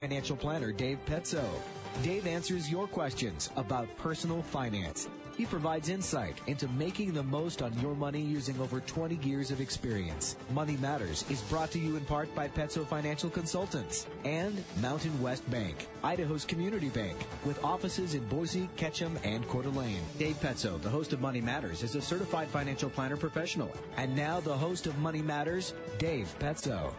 Financial planner Dave Petzo. Dave answers your questions about personal finance. He provides insight into making the most on your money using over 20 years of experience. Money Matters is brought to you in part by Petzo Financial Consultants and Mountain West Bank, Idaho's community bank, with offices in Boise, Ketchum, and Coeur d'Alene. Dave Petzo, the host of Money Matters, is a certified financial planner professional. And now the host of Money Matters, Dave Petzo.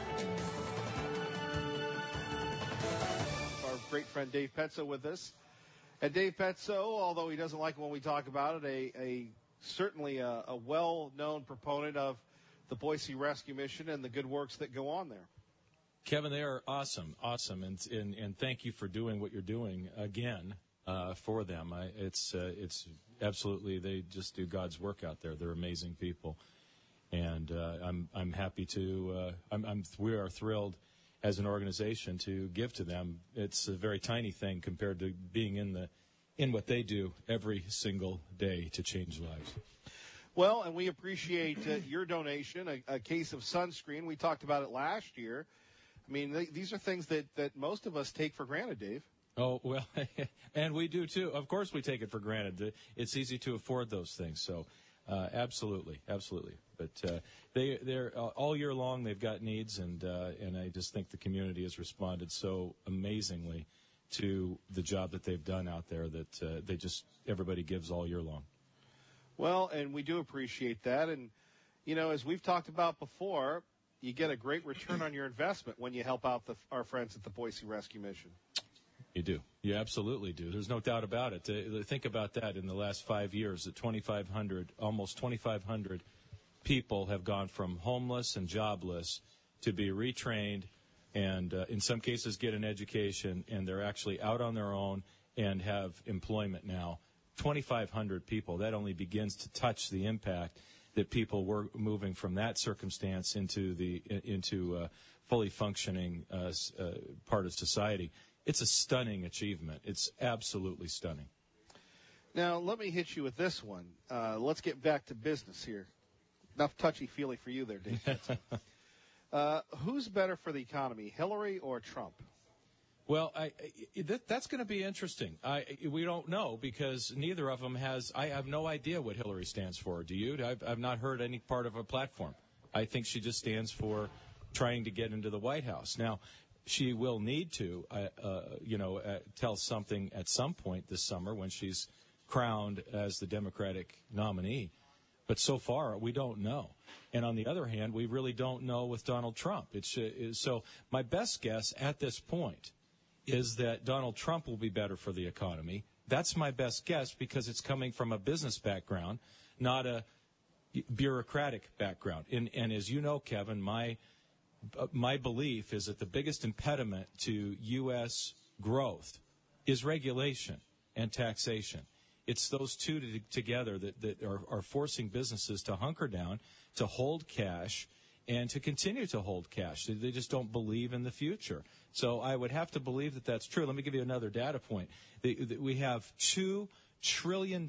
Great friend Dave Petzo with us. And Dave Petzo, although he doesn't like it when we talk about it, certainly a well-known proponent of the Boise Rescue Mission and the good works that go on there. Kevin, they are awesome, and thank you for doing what you're doing again for them. It's absolutely, they just do God's work out there. They're amazing people, and I'm happy to. We are thrilled as an organization to give to them. It's a very tiny thing compared to being in what they do every single day to change lives. Well, and we appreciate your donation, a case of sunscreen. We talked about it last year. I mean, these are things that most of us take for granted, Dave. Oh, well, and we do too. Of course we take it for granted. It's easy to afford those things, so absolutely. But they're all year long. They've got needs, and I just think the community has responded so amazingly to the job that they've done out there that everybody gives all year long. Well, and we do appreciate that, and as we've talked about before, you get a great return on your investment when you help out our friends at the Boise Rescue Mission. You do. You absolutely do. There's no doubt about it. Think about that. In the last 5 years, almost 2,500 people have gone from homeless and jobless to be retrained and in some cases get an education, and they're actually out on their own and have employment now. 2,500 people. That only begins to touch the impact that people were moving from that circumstance into fully functioning part of society. It's a stunning achievement. It's absolutely stunning. Now, let me hit you with this one. Let's get back to business here. Enough touchy-feely for you there, Dave. Who's better for the economy, Hillary or Trump? Well, that's going to be interesting. We don't know because neither of them has. I have no idea what Hillary stands for. Do you? I've not heard any part of a platform. I think she just stands for trying to get into the White House. Now, she will need to, tell something at some point this summer when she's crowned as the Democratic nominee. But so far, we don't know. And on the other hand, we really don't know with Donald Trump. So my best guess at this point is that Donald Trump will be better for the economy. That's my best guess because it's coming from a business background, not a bureaucratic background. And as you know, Kevin, my belief is that the biggest impediment to U.S. growth is regulation and taxation. It's those two together that are forcing businesses to hunker down, to hold cash, and to continue to hold cash. They just don't believe in the future. So I would have to believe that that's true. Let me give you another data point. We have $2 trillion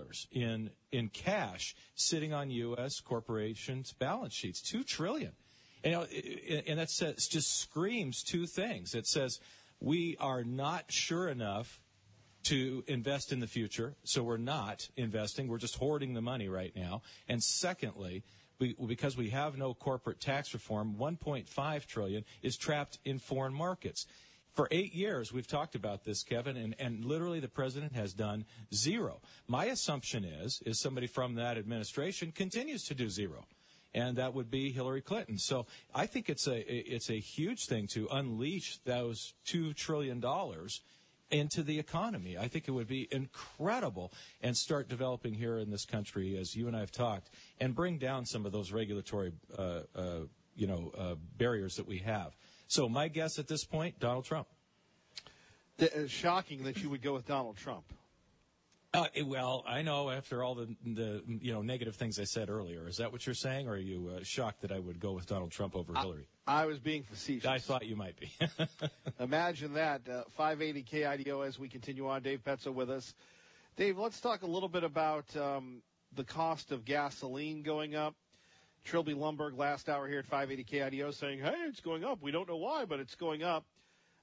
in cash sitting on U.S. corporations' balance sheets. $2 trillion. And that just screams two things. It says we are not sure enough to invest in the future, so we're not investing. We're just hoarding the money right now. And secondly, because we have no corporate tax reform, $1.5 trillion is trapped in foreign markets. For 8 years, we've talked about this, Kevin, and literally the president has done zero. My assumption is somebody from that administration continues to do zero, and that would be Hillary Clinton. So I think it's a huge thing to unleash those $2 trillion into the economy. I think it would be incredible and start developing here in this country, as you and I have talked, and bring down some of those regulatory barriers that we have. So my guess at this point, Donald Trump. It's shocking that you would go with Donald Trump. Well, I know after all the negative things I said earlier. Is that what you're saying, or are you shocked that I would go with Donald Trump over Hillary? I was being facetious. I thought you might be. Imagine that. 580 KIDO as we continue on. Dave Petzo with us. Dave, let's talk a little bit about the cost of gasoline going up. Trilby Lumberg last hour here at 580 KIDO saying, hey, it's going up. We don't know why, but it's going up.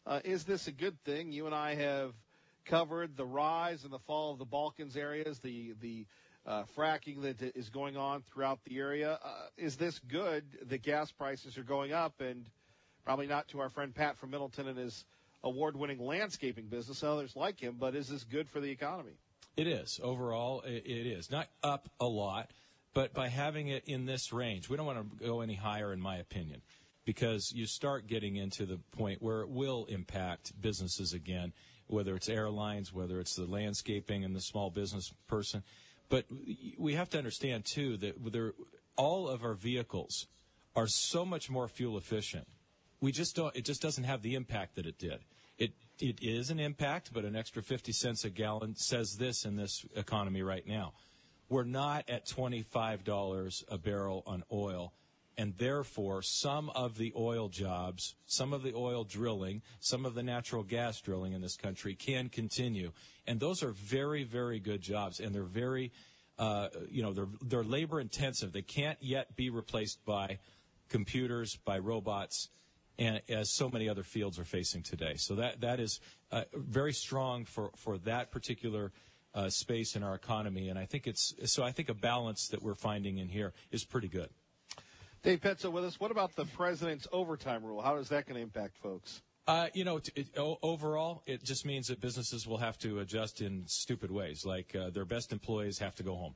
Is this a good thing? You and I have covered the rise and the fall of the Balkans areas, the fracking that is going on throughout the area. Is this good that gas prices are going up? And probably not to our friend Pat from Middleton and his award-winning landscaping business and others like him, but is this good for the economy? It is. Overall, it is. Not up a lot, but by having it in this range, we don't want to go any higher, in my opinion, because you start getting into the point where it will impact businesses again, whether it's airlines, whether it's the landscaping and the small business person. But we have to understand, too, that all of our vehicles are so much more fuel efficient. It just doesn't have the impact that it did. It is an impact, but an extra 50 cents a gallon says this in this economy right now. We're not at $25 a barrel on oil, and therefore some of the oil jobs, some of the oil drilling, some of the natural gas drilling in this country can continue. And those are very, very good jobs, and they're very, they're labor intensive. They can't yet be replaced by computers, by robots, and as so many other fields are facing today. So that is very strong for that particular space in our economy, and I think a balance that we're finding in here is pretty good. Dave Petzo with us. What about the president's overtime rule? How is that going to impact folks? Overall, it just means that businesses will have to adjust in stupid ways, like their best employees have to go home.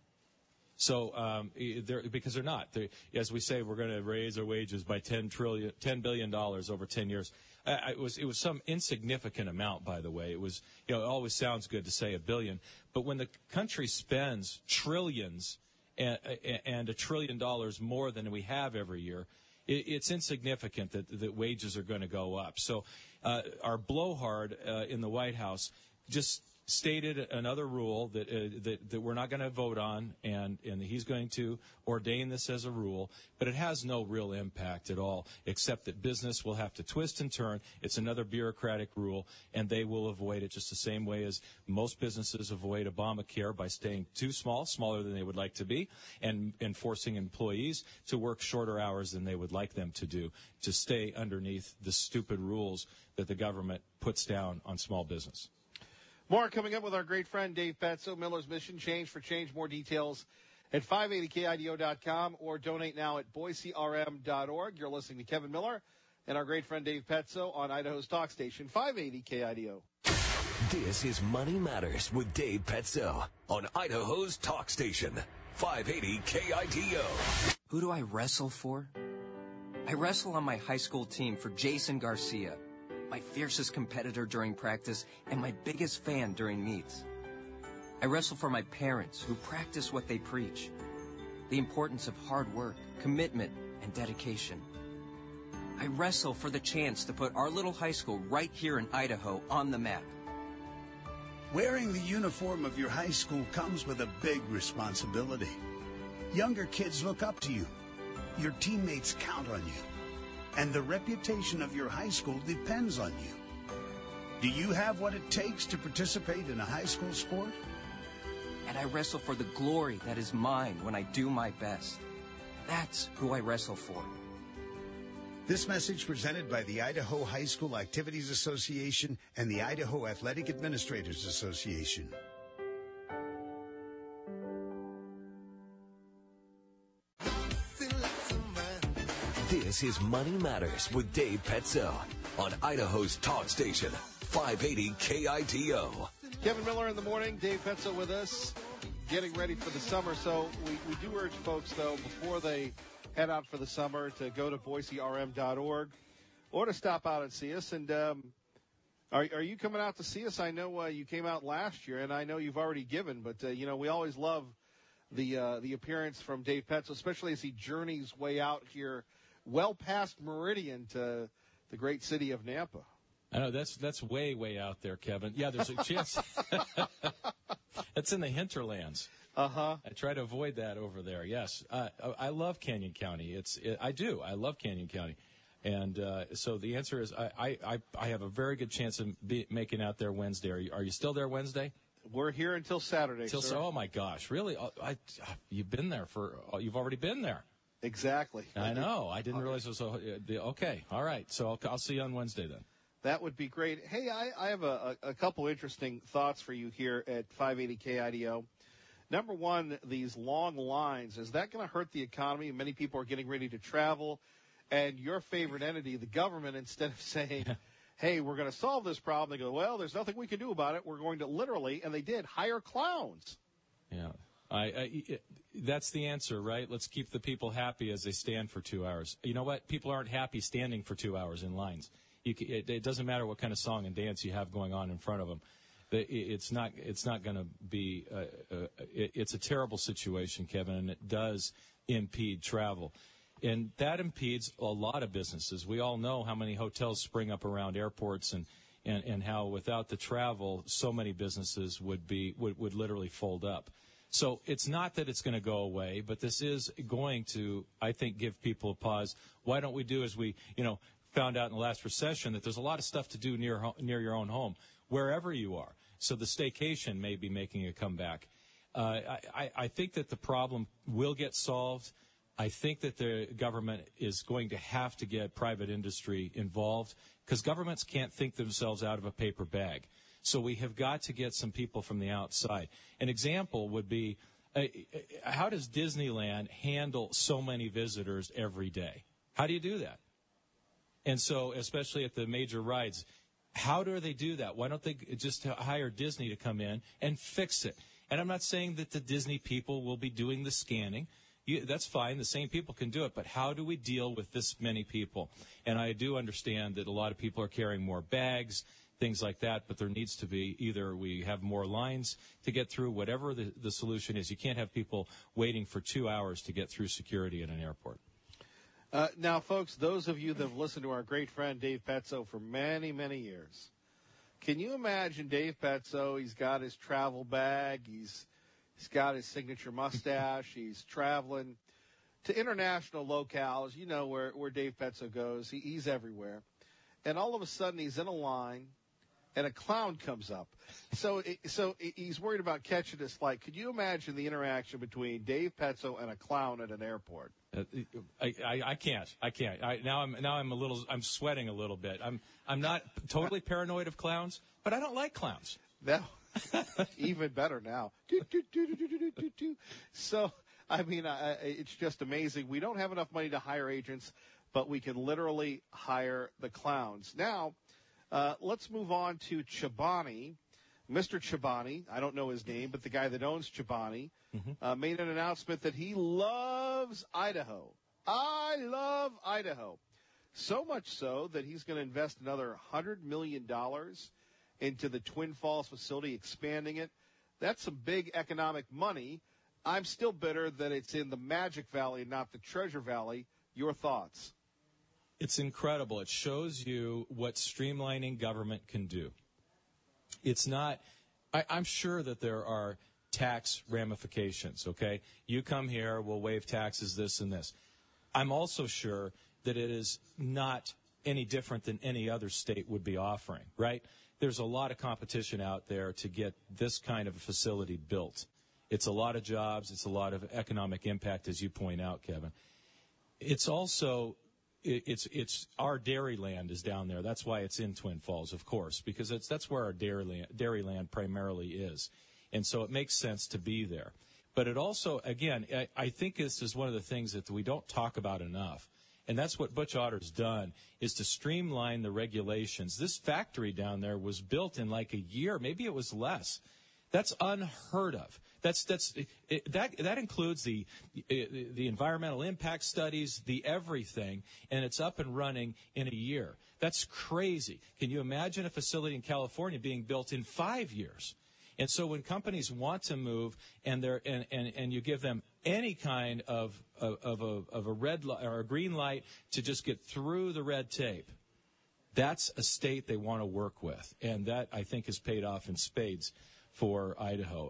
So, because they're not. As we say, we're going to raise our wages by $10 billion over 10 years. It was some insignificant amount, by the way. It was, it always sounds good to say $1 billion, but when the country spends trillions and $1 trillion more than we have every year, it's insignificant that wages are going to go up. So, our blowhard in the White House just stated another rule that we're not going to vote on, and he's going to ordain this as a rule, but it has no real impact at all, except that business will have to twist and turn. It's another bureaucratic rule, and they will avoid it just the same way as most businesses avoid Obamacare by staying too small, smaller than they would like to be, and forcing employees to work shorter hours than they would like them to do, to stay underneath the stupid rules that the government puts down on small business. More coming up with our great friend Dave Petzo, Miller's Mission, Change for Change. More details at 580kido.com or donate now at boiserm.org. You're listening to Kevin Miller and our great friend Dave Petzo on Idaho's talk station, 580 KIDO. This is Money Matters with Dave Petzo on Idaho's talk station, 580 KIDO. Who do I wrestle for? I wrestle on my high school team for Jason Garcia, my fiercest competitor during practice and my biggest fan during meets. I wrestle for my parents who practice what they preach, the importance of hard work, commitment, and dedication. I wrestle for the chance to put our little high school right here in Idaho on the map. Wearing the uniform of your high school comes with a big responsibility. Younger kids look up to you. Your teammates count on you. And the reputation of your high school depends on you. Do you have what it takes to participate in a high school sport? And I wrestle for the glory that is mine when I do my best. That's who I wrestle for. This message presented by the Idaho High School Activities Association and the Idaho Athletic Administrators Association. This is Money Matters with Dave Petzo on Idaho's talk station, 580 KIDO. Kevin Miller in the morning, Dave Petzo with us, getting ready for the summer. So we do urge folks, though, before they head out for the summer to go to boiserm.org or to stop out and see us. And are you coming out to see us? I know you came out last year, and I know you've already given, but, we always love the appearance from Dave Petzo, especially as he journeys way out here well past Meridian to the great city of Nampa. I know that's way out there, Kevin. Yeah, there's a chance. That's in the hinterlands. Uh-huh. I try to avoid that over there. Yes, I love Canyon County. I do. I love Canyon County, and so the answer is I have a very good chance of making out there Wednesday. Are you still there Wednesday? We're here until Saturday. Sir. Oh my gosh, really? You've been there you've already been there. Exactly. I know. I didn't realize it was okay. All right. So I'll see you on Wednesday then. That would be great. Hey, I have a couple interesting thoughts for you here at 580 KIDO. Number one, these long lines, is that going to hurt the economy? Many people are getting ready to travel, and your favorite entity, the government, instead of saying, hey, we're going to solve this problem, they go, well, there's nothing we can do about it. We're going to literally, and they did, hire clowns. Yeah. That's the answer, right? Let's keep the people happy as they stand for 2 hours. You know what? People aren't happy standing for 2 hours in lines. It doesn't matter what kind of song and dance you have going on in front of them. It's not going to be. It's a terrible situation, Kevin, and it does impede travel, and that impedes a lot of businesses. We all know how many hotels spring up around airports, and how without the travel, so many businesses would literally fold up. So it's not that it's going to go away, but this is going to, I think, give people a pause. Why don't we do as we, found out in the last recession that there's a lot of stuff to do near your own home, wherever you are. So the staycation may be making a comeback. I think that the problem will get solved. I think that the government is going to have to get private industry involved because governments can't think themselves out of a paper bag. So we have got to get some people from the outside. An example would be, how does Disneyland handle so many visitors every day? How do you do that? And so, especially at the major rides, how do they do that? Why don't they just hire Disney to come in and fix it? And I'm not saying that the Disney people will be doing the scanning. That's fine. The same people can do it. But how do we deal with this many people? And I do understand that a lot of people are carrying more bags, things like that. But there needs to be either we have more lines to get through, whatever the solution is. You can't have people waiting for 2 hours to get through security at an airport. Now, folks, those of you that have listened to our great friend Dave Petzo for many, many years, can you imagine Dave Petzo? He's got his travel bag. He's got his signature mustache. He's traveling to international locales. You know where Dave Petzo goes. He's everywhere. And all of a sudden he's in a line, and a clown comes up. So he's worried about catching this flight. Could you imagine the interaction between Dave Petzo and a clown at an airport? I can't. I'm sweating a little bit. I'm not totally paranoid of clowns, but I don't like clowns. No, even better now. So, I mean, it's just amazing. We don't have enough money to hire agents, but we can literally hire the clowns. Now, let's move on to Chobani. Mr. Chobani, I don't know his name, but the guy that owns Chobani, made an announcement that he loves Idaho. I love Idaho. So much so that he's going to invest another $100 million into the Twin Falls facility, expanding it. That's some big economic money. I'm still bitter that it's in the Magic Valley, not the Treasure Valley. Your thoughts? It's incredible. It shows you what streamlining government can do. It's not, I'm sure that there are tax ramifications, okay? You come here, we'll waive taxes, this and this. I'm also sure that it is not any different than any other state would be offering, right? There's a lot of competition out there to get this kind of a facility built. It's a lot of jobs. It's a lot of economic impact, as you point out, Kevin. It's also, it's our Dairyland is down there. That's why it's in Twin Falls, of course, because that's where our Dairyland primarily is. And so it makes sense to be there. But it also, again, I think this is one of the things that we don't talk about enough. And that's what Butch Otter's done, is to streamline the regulations. This factory down there was built in like a year. Maybe it was less. That's unheard of. That includes the environmental impact studies, the everything, and it's up and running in a year. That's crazy. Can you imagine a facility in California being built in 5 years? And so when companies want to move and you give them any kind of a red light or a green light to just get through the red tape, that's a state they want to work with, and that I think has paid off in spades for Idaho.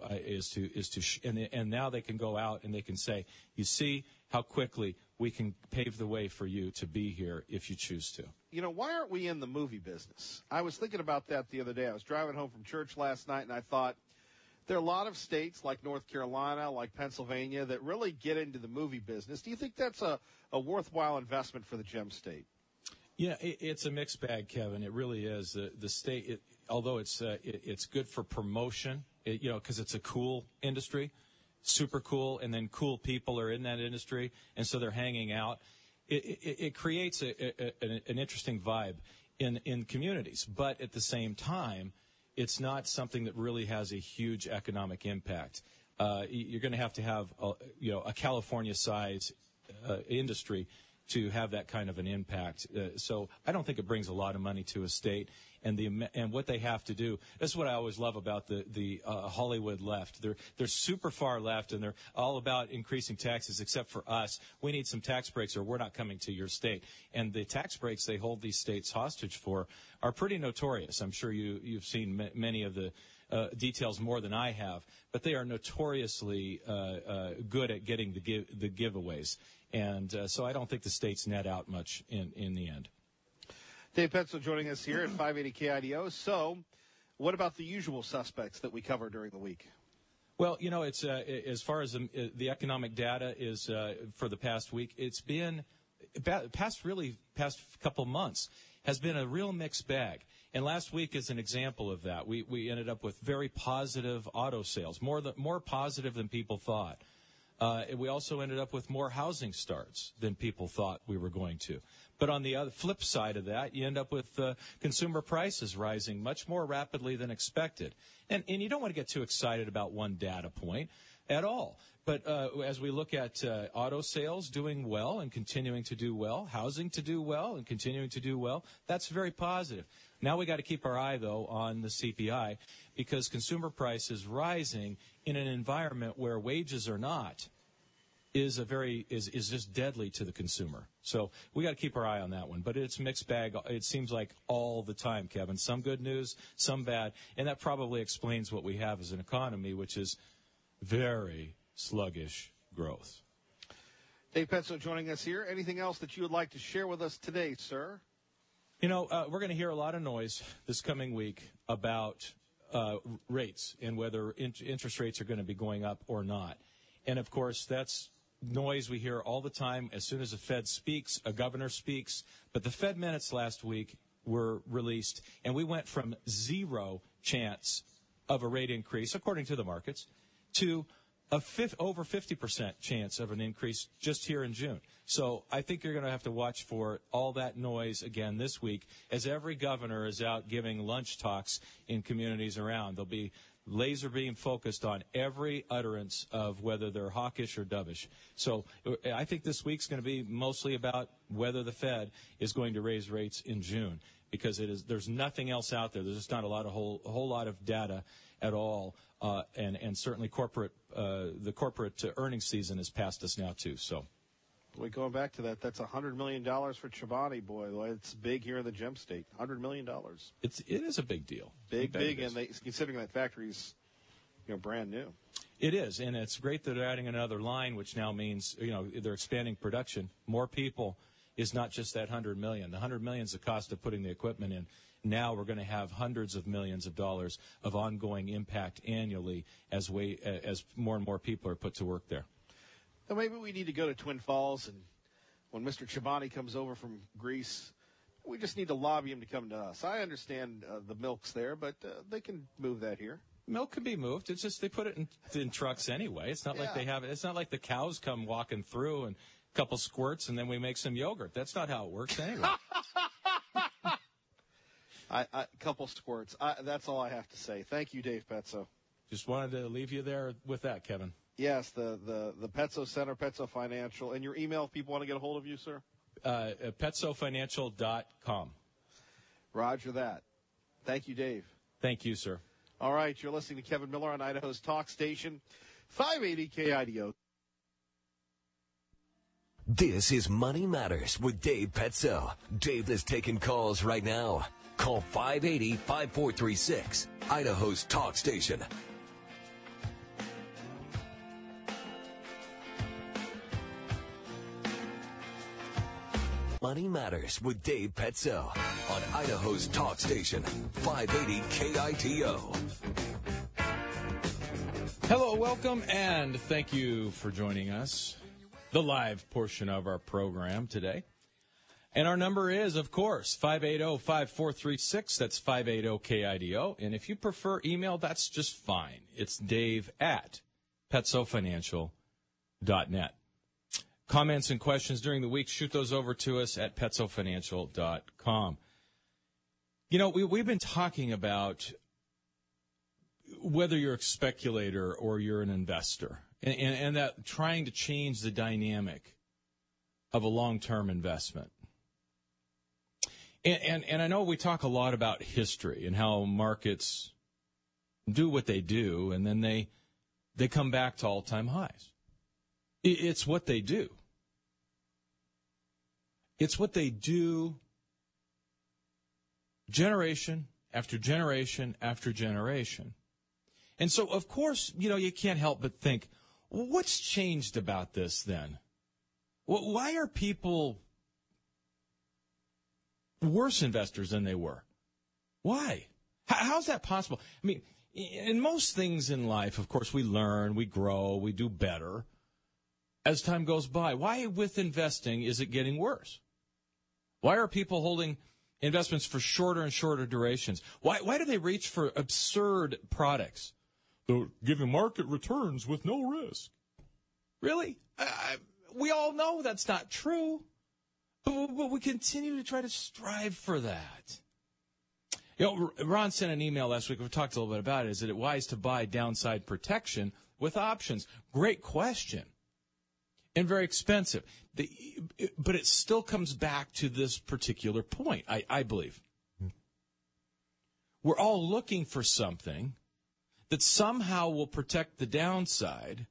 And now they can go out and they can say, you see how quickly we can pave the way for you to be here if you choose to. You know, why aren't we in the movie business? I was thinking about that the other day. I was driving home from church last night, and I thought there are a lot of states like North Carolina, like Pennsylvania, that really get into the movie business. Do you think that's a worthwhile investment for the Gem State? Yeah, it's a mixed bag, Kevin. It really is. The state, although it's good for promotion, because it's a cool industry, super cool, and then cool people are in that industry, and so they're hanging out. It creates an interesting vibe in communities, but at the same time, it's not something that really has a huge economic impact. You're going to have a California-size industry to have that kind of an impact. So I don't think it brings a lot of money to a state. And what they have to do, this is what I always love about the Hollywood left. They're super far left, and they're all about increasing taxes, except for us. We need some tax breaks, or we're not coming to your state. And the tax breaks they hold these states hostage for are pretty notorious. I'm sure you've seen many of the details more than I have, but they are notoriously good at getting the giveaways. And so I don't think the states net out much in the end. Dave Petzo joining us here at 580 KIDO. So what about the usual suspects that we cover during the week? Well, it's as far as the economic data is for the past week, it's been past couple months has been a real mixed bag. And last week is an example of that. We ended up with very positive auto sales, more positive than people thought. We also ended up with more housing starts than people thought we were going to. But on the other flip side of that, you end up with consumer prices rising much more rapidly than expected. And you don't want to get too excited about one data point at all. But as we look at auto sales doing well and continuing to do well, housing to do well and continuing to do well, that's very positive. Now we got to keep our eye, though, on the CPI, because consumer prices rising in an environment where wages are not is just deadly to the consumer. So we got to keep our eye on that one. But it's a mixed bag. It seems like all the time, Kevin. Some good news, some bad, and that probably explains what we have as an economy, which is very sluggish growth. Dave Petzo joining us here. Anything else that you would like to share with us today, sir? We're going to hear a lot of noise this coming week about rates and whether interest rates are going to be going up or not. And, of course, that's noise we hear all the time. As soon as the Fed speaks, a governor speaks. But the Fed minutes last week were released, and we went from 0 chance of a rate increase, according to the markets, to over 50% chance of an increase just here in June. So I think you're going to have to watch for all that noise again this week as every governor is out giving lunch talks in communities around. There'll be laser beam focused on every utterance of whether they're hawkish or dovish. So I think this week's going to be mostly about whether the Fed is going to raise rates in June, because there's nothing else out there. There's just not a whole lot of data at all, and certainly the corporate earnings season has passed us now too. So, boy, going back to that, that's $100 million for Chobani. Boy, it's big here in the Gem State. $100 million. It is a big deal. Big, and considering that factory's brand new. It is, and it's great that they're adding another line, which now means they're expanding production. More people is not just that $100 million. The $100 million is the cost of putting the equipment in. Now we're going to have hundreds of millions of dollars of ongoing impact annually as more and more people are put to work there. Well, maybe we need to go to Twin Falls, and when Mr. Chobani comes over from Greece, we just need to lobby him to come to us. I understand the milk's there, but they can move that here. Milk can be moved. It's just they put it in trucks anyway. It's not like they have it. It's not like the cows come walking through and a couple squirts and then we make some yogurt. That's not how it works anyway. A couple squirts. That's all I have to say. Thank you, Dave Petzo. Just wanted to leave you there with that, Kevin. Yes, the Petzo Center, Petzo Financial. And your email if people want to get a hold of you, sir? PetzoFinancial.com. Roger that. Thank you, Dave. Thank you, sir. All right, you're listening to Kevin Miller on Idaho's Talk Station, 580 KIDO. This is Money Matters with Dave Petzo. Dave is taking calls right now. Call 580-5436, Idaho's Talk Station. Money Matters with Dave Petzo on Idaho's Talk Station, 580 KITO. Hello, welcome, and thank you for joining us. The live portion of our program today. And our number is, of course, 580-5436. That's 580-KIDO. And if you prefer email, that's just fine. It's dave@petsofinancial.net. Comments and questions during the week, shoot those over to us at petsofinancial.com. You know, we've been talking about whether you're a speculator or you're an investor, and that trying to change the dynamic of a long-term investment. And I know we talk a lot about history and how markets do what they do, and then they come back to all-time highs. It's what they do. It's what they do generation after generation after generation. And so, of course, you know, you can't help but think, well, what's changed about this then? Why are people worse investors than they were? Why? How's that possible? I mean, in most things in life, of course, we learn, we grow, we do better as time goes by. Why with investing is it getting worse? Why are people holding investments for shorter and shorter durations? Why do they reach for absurd products? They're giving market returns with no risk. Really? We all know that's not true. But we continue to try to strive for that. You know, Ron sent an email last week. We talked a little bit about it. Is it wise to buy downside protection with options? Great question. And very expensive. But it still comes back to this particular point, I believe. We're all looking for something that somehow will protect the downside,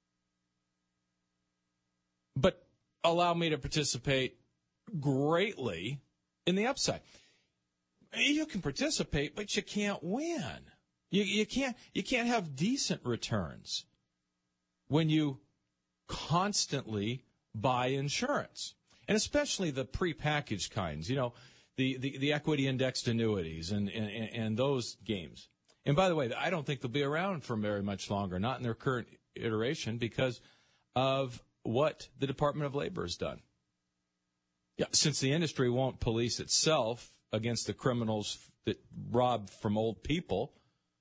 but allow me to participate greatly in the upside. You can participate, but you can't win. You can't have decent returns when you constantly buy insurance, and especially the prepackaged kinds. You know, the equity indexed annuities and those games. And by the way, I don't think they'll be around for very much longer, not in their current iteration, because of what the Department of Labor has done. Yeah, since the industry won't police itself against the criminals that rob from old people,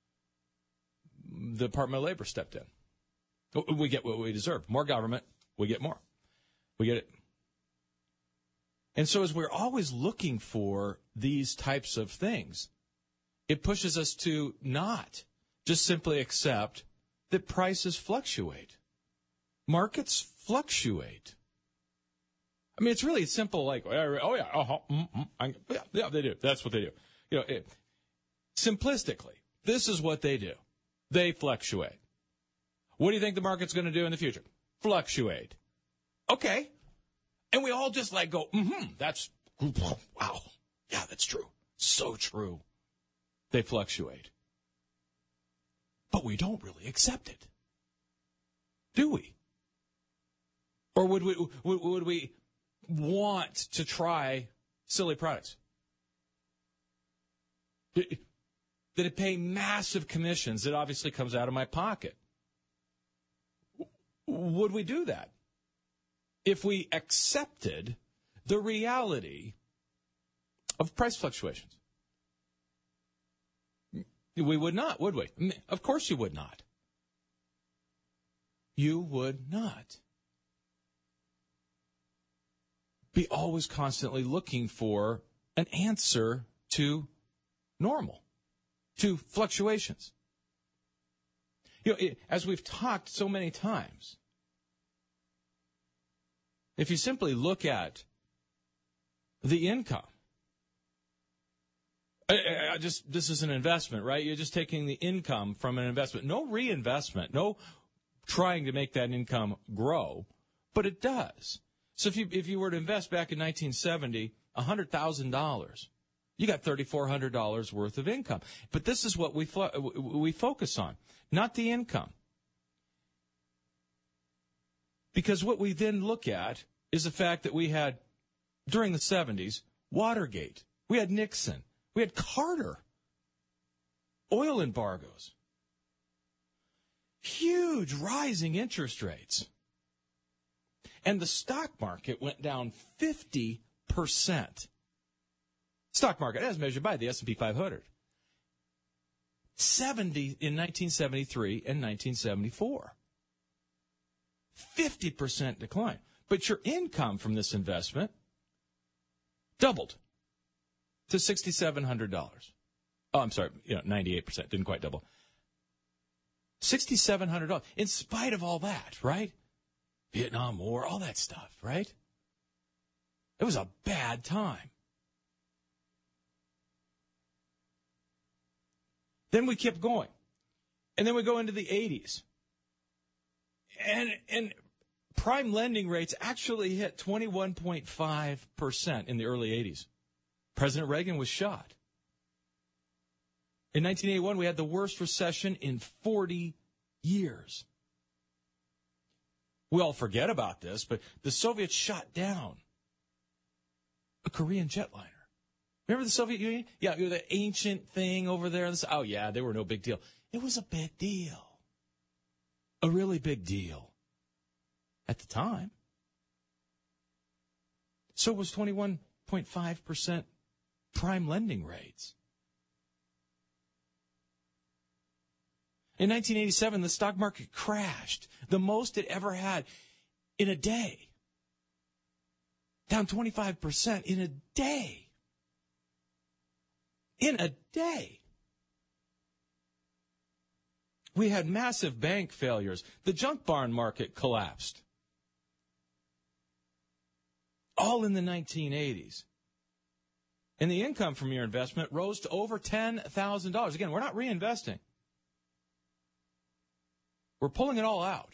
the Department of Labor stepped in. We get what we deserve. More government, we get more. We get it. And so as we're always looking for these types of things, it pushes us to not just simply accept that prices fluctuate. Markets fluctuate. I mean, it's really simple, like, oh, yeah, they do. That's what they do. You know, simplistically, this is what they do. They fluctuate. What do you think the market's going to do in the future? Fluctuate. Okay. And we all just like go, that's, wow. Yeah, that's true. So true. They fluctuate. But we don't really accept it. Do we? Or would we want to try silly products that pay massive commissions that obviously comes out of my pocket? Would we do that if we accepted the reality of price fluctuations? We would not, would we? Of course you would not. You would not be always constantly looking for an answer to normal, to fluctuations. You know, as we've talked so many times, if you simply look at the income, this is an investment, right? You're just taking the income from an investment. No reinvestment, no trying to make that income grow, but it does. So if you were to invest back in 1970, $100,000, you got $3,400 worth of income. But this is what we focus on, not the income. Because what we then look at is the fact that we had, during the 70s, Watergate. We had Nixon. We had Carter. Oil embargoes. Huge rising interest rates. And the stock market went down 50%. Stock market as measured by the S&P 500. 70 in 1973 and 1974. 50% decline. But your income from this investment doubled to $6,700. Oh, I'm sorry, 98%, didn't quite double. $6,700, in spite of all that, right? Vietnam War, all that stuff, right? It was a bad time. Then we kept going. And then we go into the 80s. And prime lending rates actually hit 21.5% in the early 80s. President Reagan was shot. In 1981, we had the worst recession in 40 years. We all forget about this, but the Soviets shot down a Korean jetliner. Remember the Soviet Union? Yeah, the ancient thing over there. Oh, yeah, they were no big deal. It was a big deal. A really big deal at the time. So was 21.5% prime lending rates. In 1987, the stock market crashed, the most it ever had in a day. Down 25% in a day. In a day. We had massive bank failures. The junk barn market collapsed. All in the 1980s. And the income from your investment rose to over $10,000. Again, we're not reinvesting. We're pulling it all out.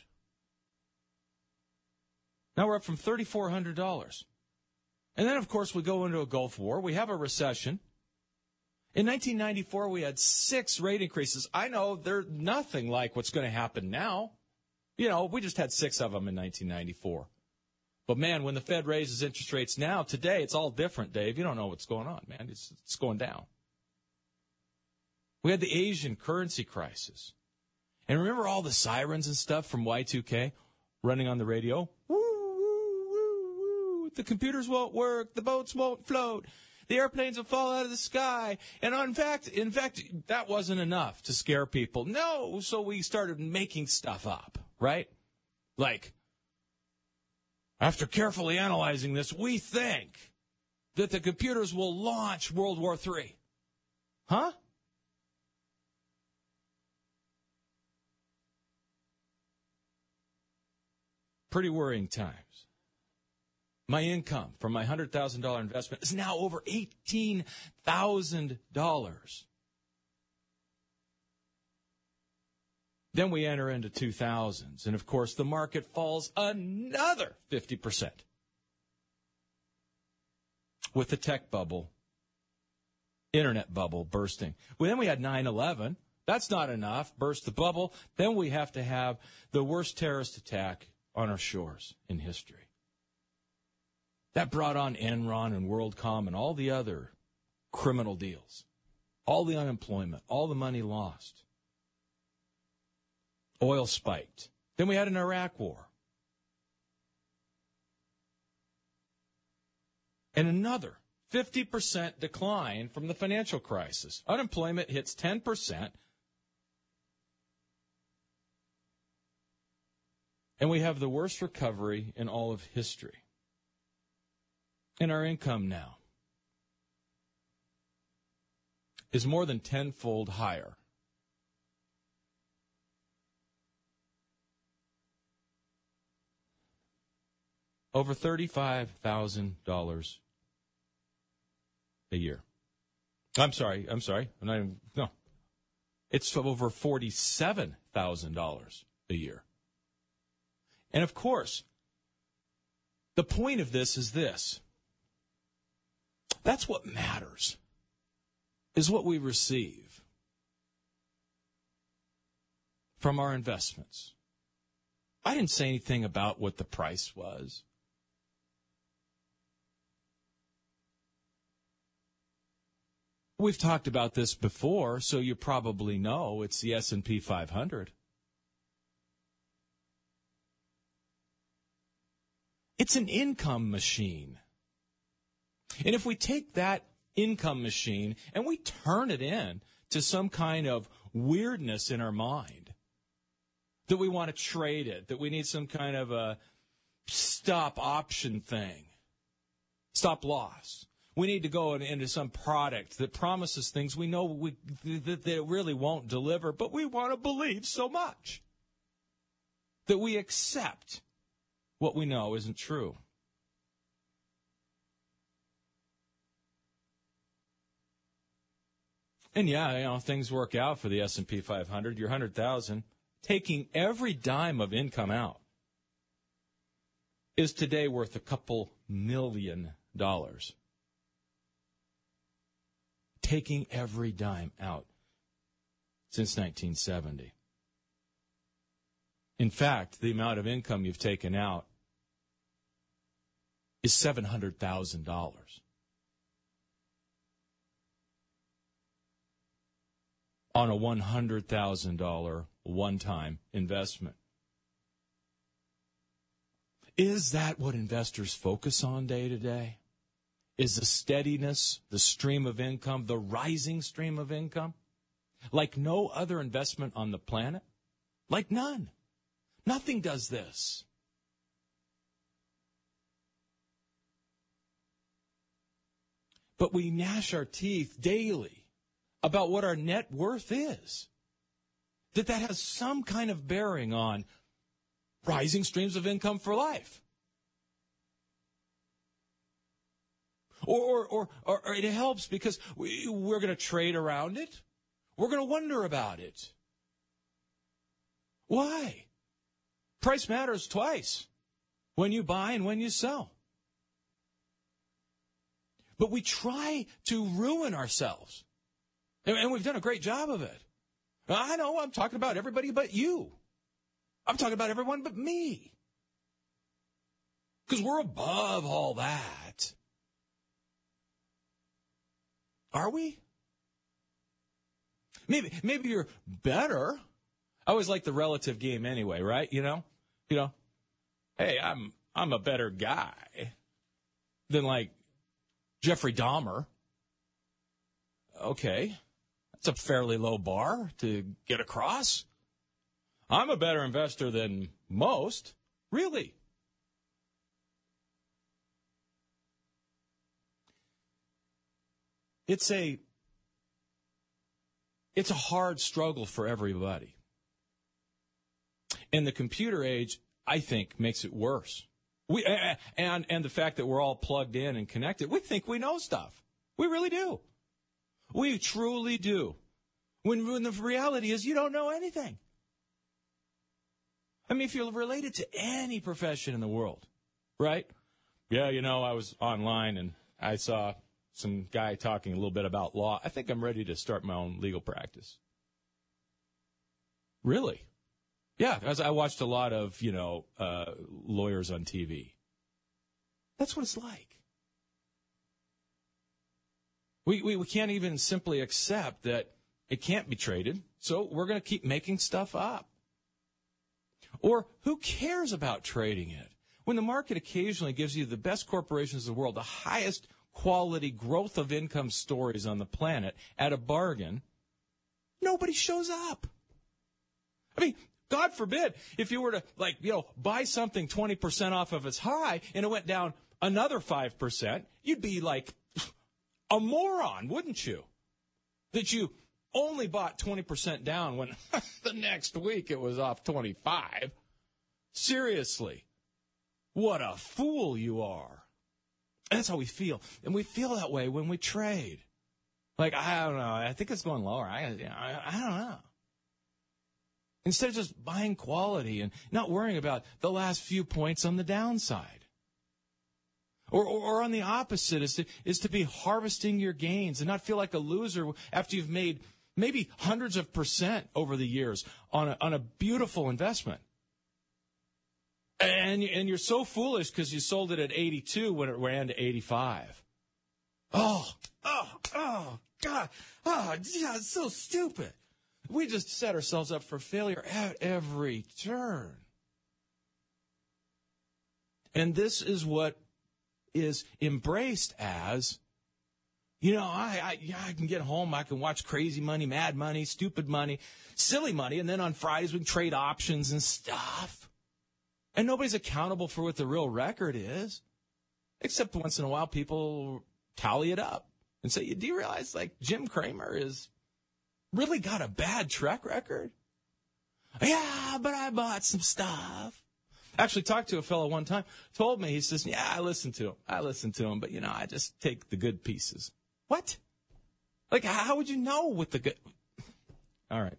Now we're up from $3,400. And then, of course, we go into a Gulf War. We have a recession. In 1994, we had 6 rate increases. I know they're nothing like what's going to happen now. We just had 6 of them in 1994. But, man, when the Fed raises interest rates now, today, it's all different, Dave. You don't know what's going on, man. It's going down. We had the Asian currency crisis. And remember all the sirens and stuff from Y2K running on the radio? Woo, woo, woo, woo. The computers won't work. The boats won't float. The airplanes will fall out of the sky. And in fact, that wasn't enough to scare people. No, so we started making stuff up, right? Like, after carefully analyzing this, we think that the computers will launch World War III. Huh? Pretty worrying times. My income from my $100,000 investment is now over $18,000. Then we enter into 2000s, and of course the market falls another 50% with the tech bubble, internet bubble bursting. Well, then we had 9/11. That's not enough. Burst the bubble. Then we have to have the worst terrorist attack on our shores in history. That brought on Enron and WorldCom and all the other criminal deals, all the unemployment, all the money lost. Oil spiked. Then we had an Iraq war. And another 50% decline from the financial crisis. Unemployment hits 10%. And we have the worst recovery in all of history. And our income now is more than tenfold higher. Over $35,000 a year. I'm sorry. No. It's over $47,000 a year. And of course, the point of this is this. That's what matters, is what we receive from our investments. I didn't say anything about what the price was. We've talked about this before, so you probably know it's the S&P 500. It's an income machine. And if we take that income machine and we turn it in to some kind of weirdness in our mind, that we want to trade it, that we need some kind of a stop option thing, stop loss. We need to go into some product that promises things we know that they really won't deliver, but we want to believe so much that we accept what we know isn't true. And yeah, things work out for the S&P 500. Your 100,000, taking every dime of income out, is today worth a couple $1 million. Taking every dime out since 1970. In fact, the amount of income you've taken out is $700,000. On a $100,000 one-time investment. Is that what investors focus on day to day? Is the steadiness, the stream of income, the rising stream of income? Like no other investment on the planet? Like none. Nothing does this. But we gnash our teeth daily about what our net worth is. That has some kind of bearing on rising streams of income for life. Or it helps because we're going to trade around it. We're going to wonder about it. Why? Price matters twice, when you buy and when you sell. But we try to ruin ourselves. And we've done a great job of it. I know I'm talking about everybody but you. I'm talking about everyone but me. Because we're above all that. Are we? Maybe you're better. I always like the relative game anyway, right? You know, hey, I'm a better guy than like Jeffrey Dahmer. Okay, that's a fairly low bar to get across. I'm a better investor than most. Really? It's a hard struggle for everybody. And the computer age, I think, makes it worse. And the fact that we're all plugged in and connected, we think we know stuff. We really do. We truly do. When the reality is you don't know anything. I mean, if you're related to any profession in the world, right? Yeah, I was online and I saw some guy talking a little bit about law. I think I'm ready to start my own legal practice. Really? Yeah, because I watched a lot of, lawyers on TV. That's what it's like. We can't even simply accept that it can't be traded, so we're going to keep making stuff up. Or who cares about trading it? When the market occasionally gives you the best corporations in the world, the highest quality growth of income stories on the planet at a bargain, nobody shows up. I mean, God forbid, if you were to, buy something 20% off of its high and it went down another 5%, you'd be like a moron, wouldn't you? That you only bought 20% down when the next week it was off 25. Seriously, what a fool you are. And that's how we feel. And we feel that way when we trade. Like, I don't know, I think it's going lower. I don't know. Instead of just buying quality and not worrying about the last few points on the downside. Or on the opposite is to be harvesting your gains and not feel like a loser after you've made maybe hundreds of % over the years on a beautiful investment. And you're so foolish because you sold it at 82 when it ran to 85. Oh, God. Yeah, it's so stupid. We just set ourselves up for failure at every turn. And this is what is embraced as, you know, I can get home, I can watch Crazy Money, Mad Money, Stupid Money, Silly Money, and then on Fridays we can trade options and stuff. And nobody's accountable for what the real record is, except once in a while people tally it up and say, do you realize, like, Jim Cramer is really got a bad track record? Yeah, but I bought some stuff. Actually talked to a fellow one time, told me, he says, yeah, I listened to him, but, you know, I just take the good pieces. What? Like, how would you know what the good? All right.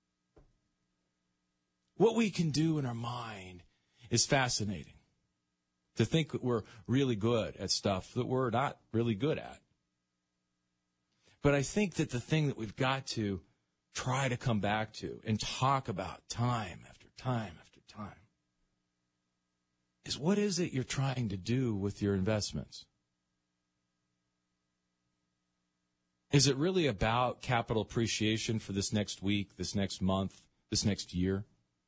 What we can do in our mind is fascinating. To think that we're really good at stuff that we're not really good at. But I think that the thing that we've got to try to come back to and talk about time after time after time is, what is it you're trying to do with your investments? Is it really about capital appreciation for this next week, this next month, this next year?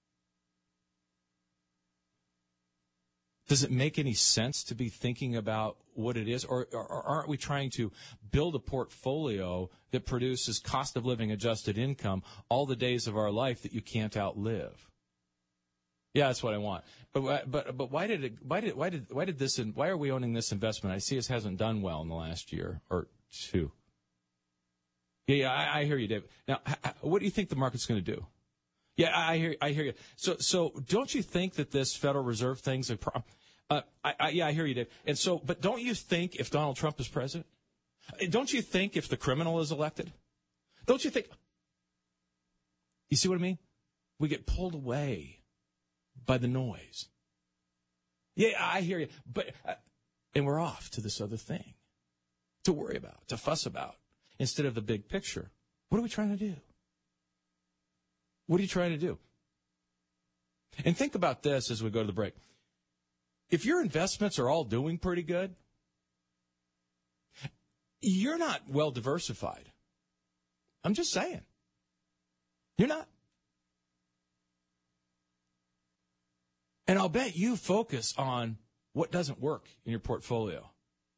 Does it make any sense to be thinking about what it is? Or aren't we trying to build a portfolio that produces cost of living adjusted income all the days of our life that you can't outlive? Yeah, that's what I want. But why are we owning this investment? I see it hasn't done well in the last year or two. Yeah, I hear you, Dave. Now, what do you think the market's going to do? Yeah, I hear you. So don't you think that this Federal Reserve thing's a problem? I hear you, Dave. And so, but don't you think if Donald Trump is president? Don't you think if the criminal is elected? Don't you think? You see what I mean? We get pulled away by the noise. Yeah, I hear you. But and we're off to this other thing to worry about, to fuss about, instead of the big picture. What are we trying to do? What are you trying to do? And think about this as we go to the break. If your investments are all doing pretty good, you're not well diversified. I'm just saying. You're not. And I'll bet you focus on what doesn't work in your portfolio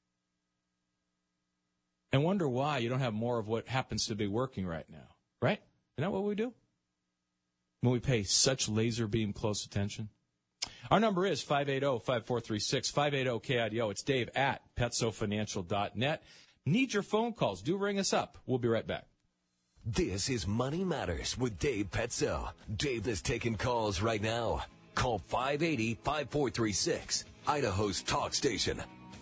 and wonder why you don't have more of what happens to be working right now. Right? Isn't that what we do? When we pay such laser beam close attention? Our number is 580-5436, 580-KIDO. It's Dave at PetsoFinancial.net. Need your phone calls. Do ring us up. We'll be right back. This is Money Matters with Dave Petso. Dave is taking calls right now. Call 580-5436, Idaho's talk station.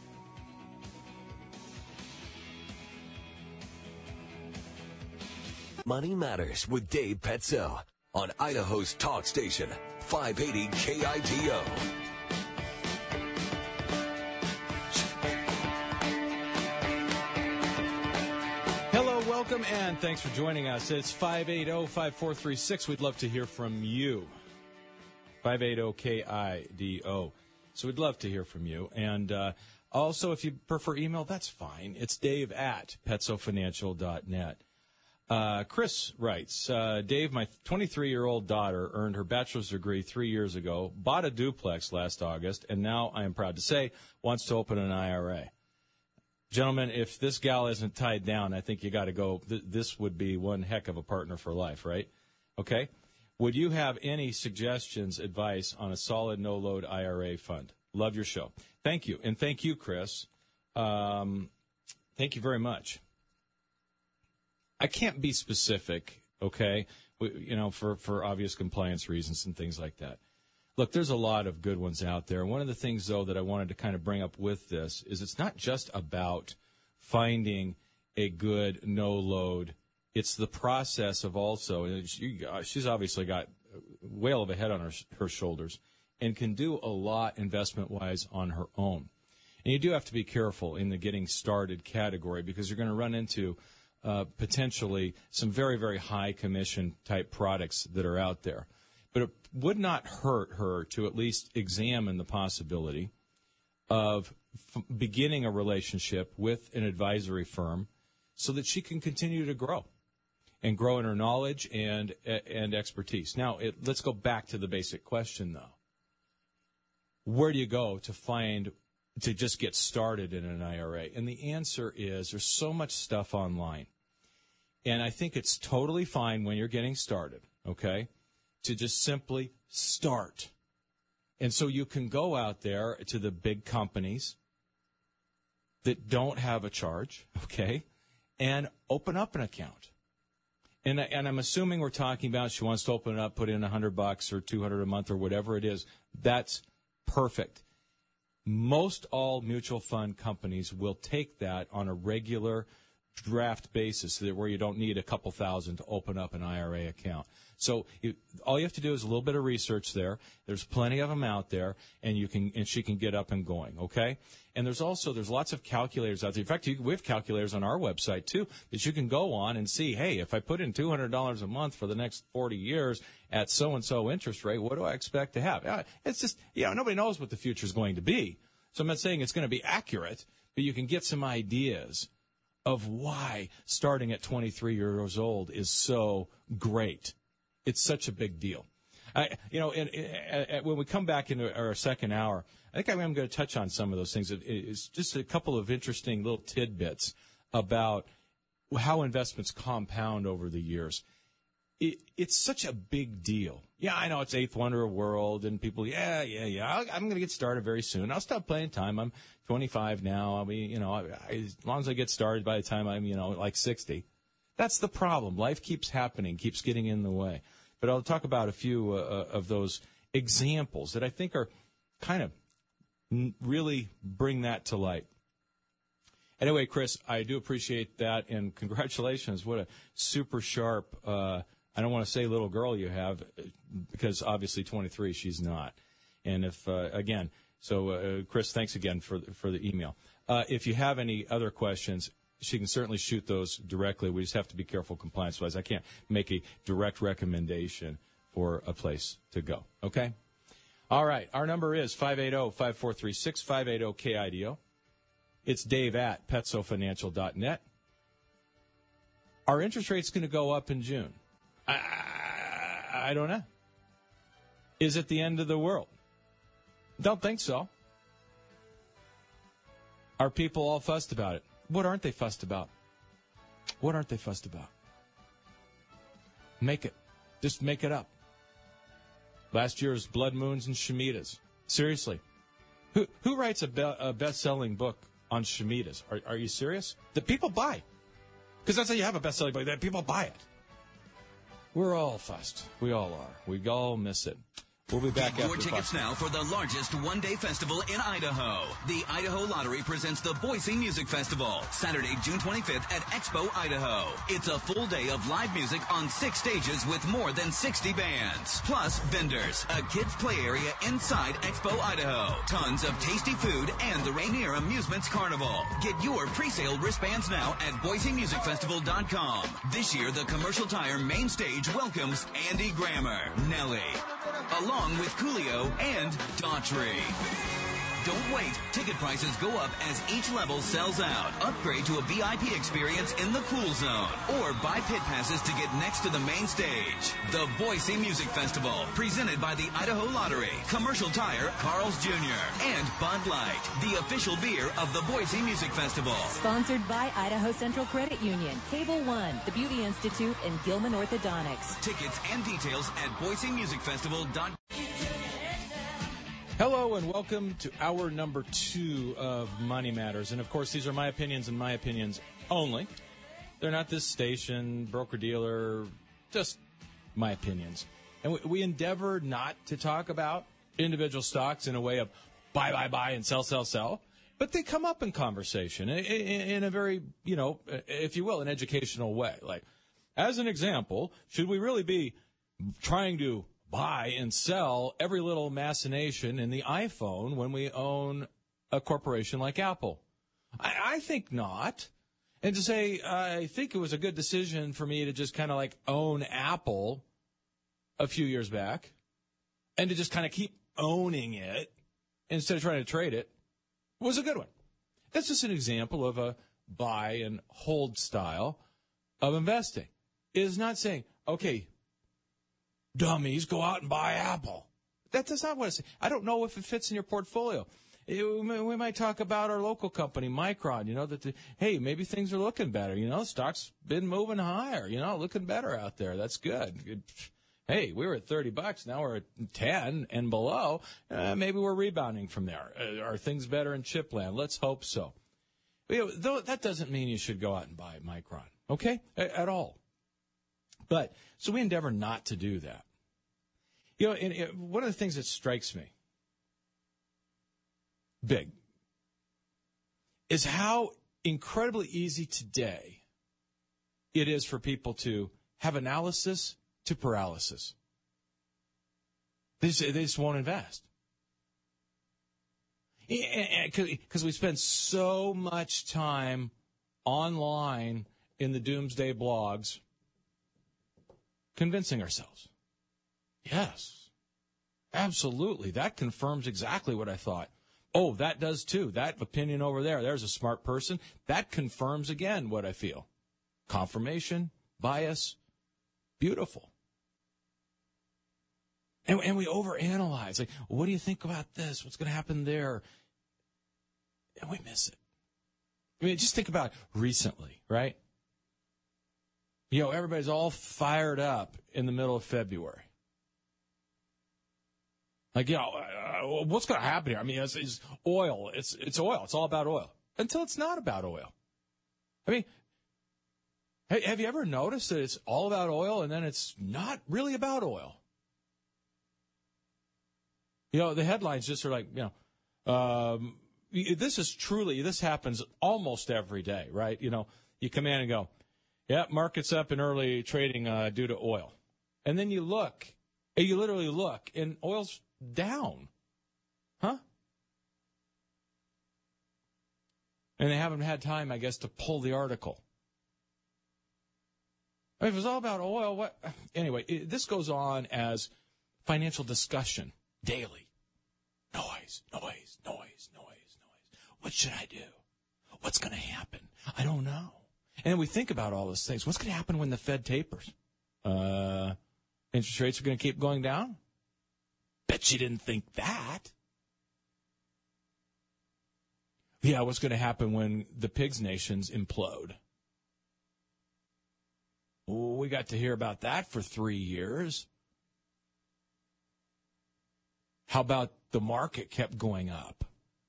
Money Matters with Dave Petso on Idaho's talk station, 580 KIDO. Hello, welcome, and thanks for joining us. It's 580-5436. We'd love to hear from you. 580-KIDO. So we'd love to hear from you. And also, if you prefer email, that's fine. It's Dave at PetsoFinancial.net. Chris writes, Dave, my 23-year-old daughter earned her bachelor's degree 3 years ago, bought a duplex last August, and now, I am proud to say, wants to open an IRA. Gentlemen, if this gal isn't tied down, I think you got to go. This would be one heck of a partner for life, right? Okay? Would you have any suggestions, advice on a solid no-load IRA fund? Love your show. Thank you. And thank you, Chris. Thank you very much. I can't be specific, okay, for obvious compliance reasons and things like that. Look, there's a lot of good ones out there. One of the things, though, that I wanted to kind of bring up with this is it's not just about finding a good no-load. It's the process of also, and she's obviously got a whale of a head on her shoulders and can do a lot investment-wise on her own. And you do have to be careful in the getting started category because you're going to run into potentially some very, very high commission type products that are out there. But it would not hurt her to at least examine the possibility of beginning a relationship with an advisory firm so that she can continue to grow and grow in her knowledge and expertise. Now, let's go back to the basic question, though. Where do you go to find to just get started in an IRA? And the answer is there's so much stuff online. And I think it's totally fine when you're getting started, okay, to just simply start. And so you can go out there to the big companies that don't have a charge, okay, and open up an account. And I'm assuming we're talking about she wants to open it up, put in $100 or $200 a month or whatever it is. That's perfect. Most all mutual fund companies will take that on a regular draft basis where you don't need a couple thousand to open up an IRA account. So all you have to do is a little bit of research there. There's plenty of them out there, and she can get up and going, okay? And there's lots of calculators out there. In fact, we have calculators on our website, too, that you can go on and see, hey, if I put in $200 a month for the next 40 years at so-and-so interest rate, what do I expect to have? It's just, nobody knows what the future is going to be. So I'm not saying it's going to be accurate, but you can get some ideas of why starting at 23 years old is so great. It's such a big deal. When we come back into our second hour, I think I'm going to touch on some of those things. It's just a couple of interesting little tidbits about how investments compound over the years. It's such a big deal. Yeah, I know it's eighth wonder of the world, and people, I'm going to get started very soon. I'll stop playing time. I'm 25 now. I'll be, as long as I get started by the time I'm, like 60. That's the problem. Life keeps happening, keeps getting in the way. But I'll talk about a few of those examples that I think are kind of really bring that to light. Anyway, Chris, I do appreciate that, and congratulations. What a super sharp, I don't want to say little girl you have, because obviously 23, she's not. And if, Chris, thanks again for the email. If you have any other questions, she can certainly shoot those directly. We just have to be careful compliance-wise. I can't make a direct recommendation for a place to go. Okay? All right. Our number is 580-5436, 580-KIDO. It's Dave at PetsoFinancial.net. Our interest rate's going to go up in June. I don't know. Is it the end of the world? Don't think so. Are people all fussed about it? What aren't they fussed about? What aren't they fussed about? Make it. Just make it up. Last year's Blood Moons and Shemitas. Seriously. Who writes a best-selling book on Shemitas? Are you serious? That people buy. Because that's how you have a best-selling book. That people buy it. We're all fussed. We all are. We all miss it. We'll be back Get your tickets now for the largest one-day festival in Idaho. The Idaho Lottery presents the Boise Music Festival, Saturday, June 25th at Expo, Idaho. It's a full day of live music on 6 stages with more than 60 bands. Plus, vendors, a kids' play area inside Expo, Idaho, tons of tasty food, and the Rainier Amusements Carnival. Get your pre-sale wristbands now at BoiseMusicFestival.com. This year, the Commercial Tire main stage welcomes Andy Grammer, Nelly, along with Coolio and Daughtry. Don't wait. Ticket prices go up as each level sells out. Upgrade to a VIP experience in the Cool Zone. Or buy pit passes to get next to the main stage. The Boise Music Festival, presented by the Idaho Lottery, Commercial Tire, Carl's Jr., and Bud Light, the official beer of the Boise Music Festival. Sponsored by Idaho Central Credit Union, Cable One, the Beauty Institute, and Gilman Orthodontics. Tickets and details at BoiseMusicFestival.com. Hello and welcome to hour number 2 of Money Matters. And, of course, these are my opinions and my opinions only. They're not this station, broker-dealer, just my opinions. And we endeavor not to talk about individual stocks in a way of buy, buy, buy, and sell, sell, sell. But they come up in conversation in a very, if you will, an educational way. Like, as an example, should we really be trying to buy and sell every little machination in the iPhone when we own a corporation like Apple? I think not. And to say, I think it was a good decision for me to just kind of like own Apple a few years back and to just kind of keep owning it instead of trying to trade it was a good one. That's just an example of a buy and hold style of investing. It is not saying, okay, dummies, go out and buy Apple. That's not what it's saying. I don't know if it fits in your portfolio. We might talk about our local company, Micron, hey, maybe things are looking better. Stock's been moving higher, looking better out there. That's good. Hey, we were at $30. Now we're at 10 and below. Maybe we're rebounding from there. Are things better in Chipland? Let's hope so. Though that doesn't mean you should go out and buy Micron, okay, at all. But so we endeavor not to do that. One of the things that strikes me big is how incredibly easy today it is for people to have analysis to paralysis. They just won't invest. Because we spend so much time online in the doomsday blogs convincing ourselves. Yes, absolutely. That confirms exactly what I thought. Oh, that does too. That opinion over there, there's a smart person. That confirms again what I feel. Confirmation, bias, beautiful. And we overanalyze. Like, what do you think about this? What's going to happen there? And we miss it. I mean, just think about recently, right? Everybody's all fired up in the middle of February. Like, what's going to happen here? I mean, it's oil. It's oil. It's all about oil. Until it's not about oil. I mean, have you ever noticed that it's all about oil and then it's not really about oil? The headlines just are like, this happens almost every day, right? You come in and go, yeah, market's up in early trading due to oil. And then you literally look, and oil's down. Huh? And they haven't had time, I guess, to pull the article. If it was all about oil, what? Anyway, this goes on as financial discussion daily. Noise. What should I do? What's going to happen? I don't know. And then we think about all those things. What's going to happen when the Fed tapers? Interest rates are going to keep going down? Bet you didn't think that. Yeah, what's going to happen when the pigs nations implode? Oh, we got to hear about that for 3 years. How about the market kept going up?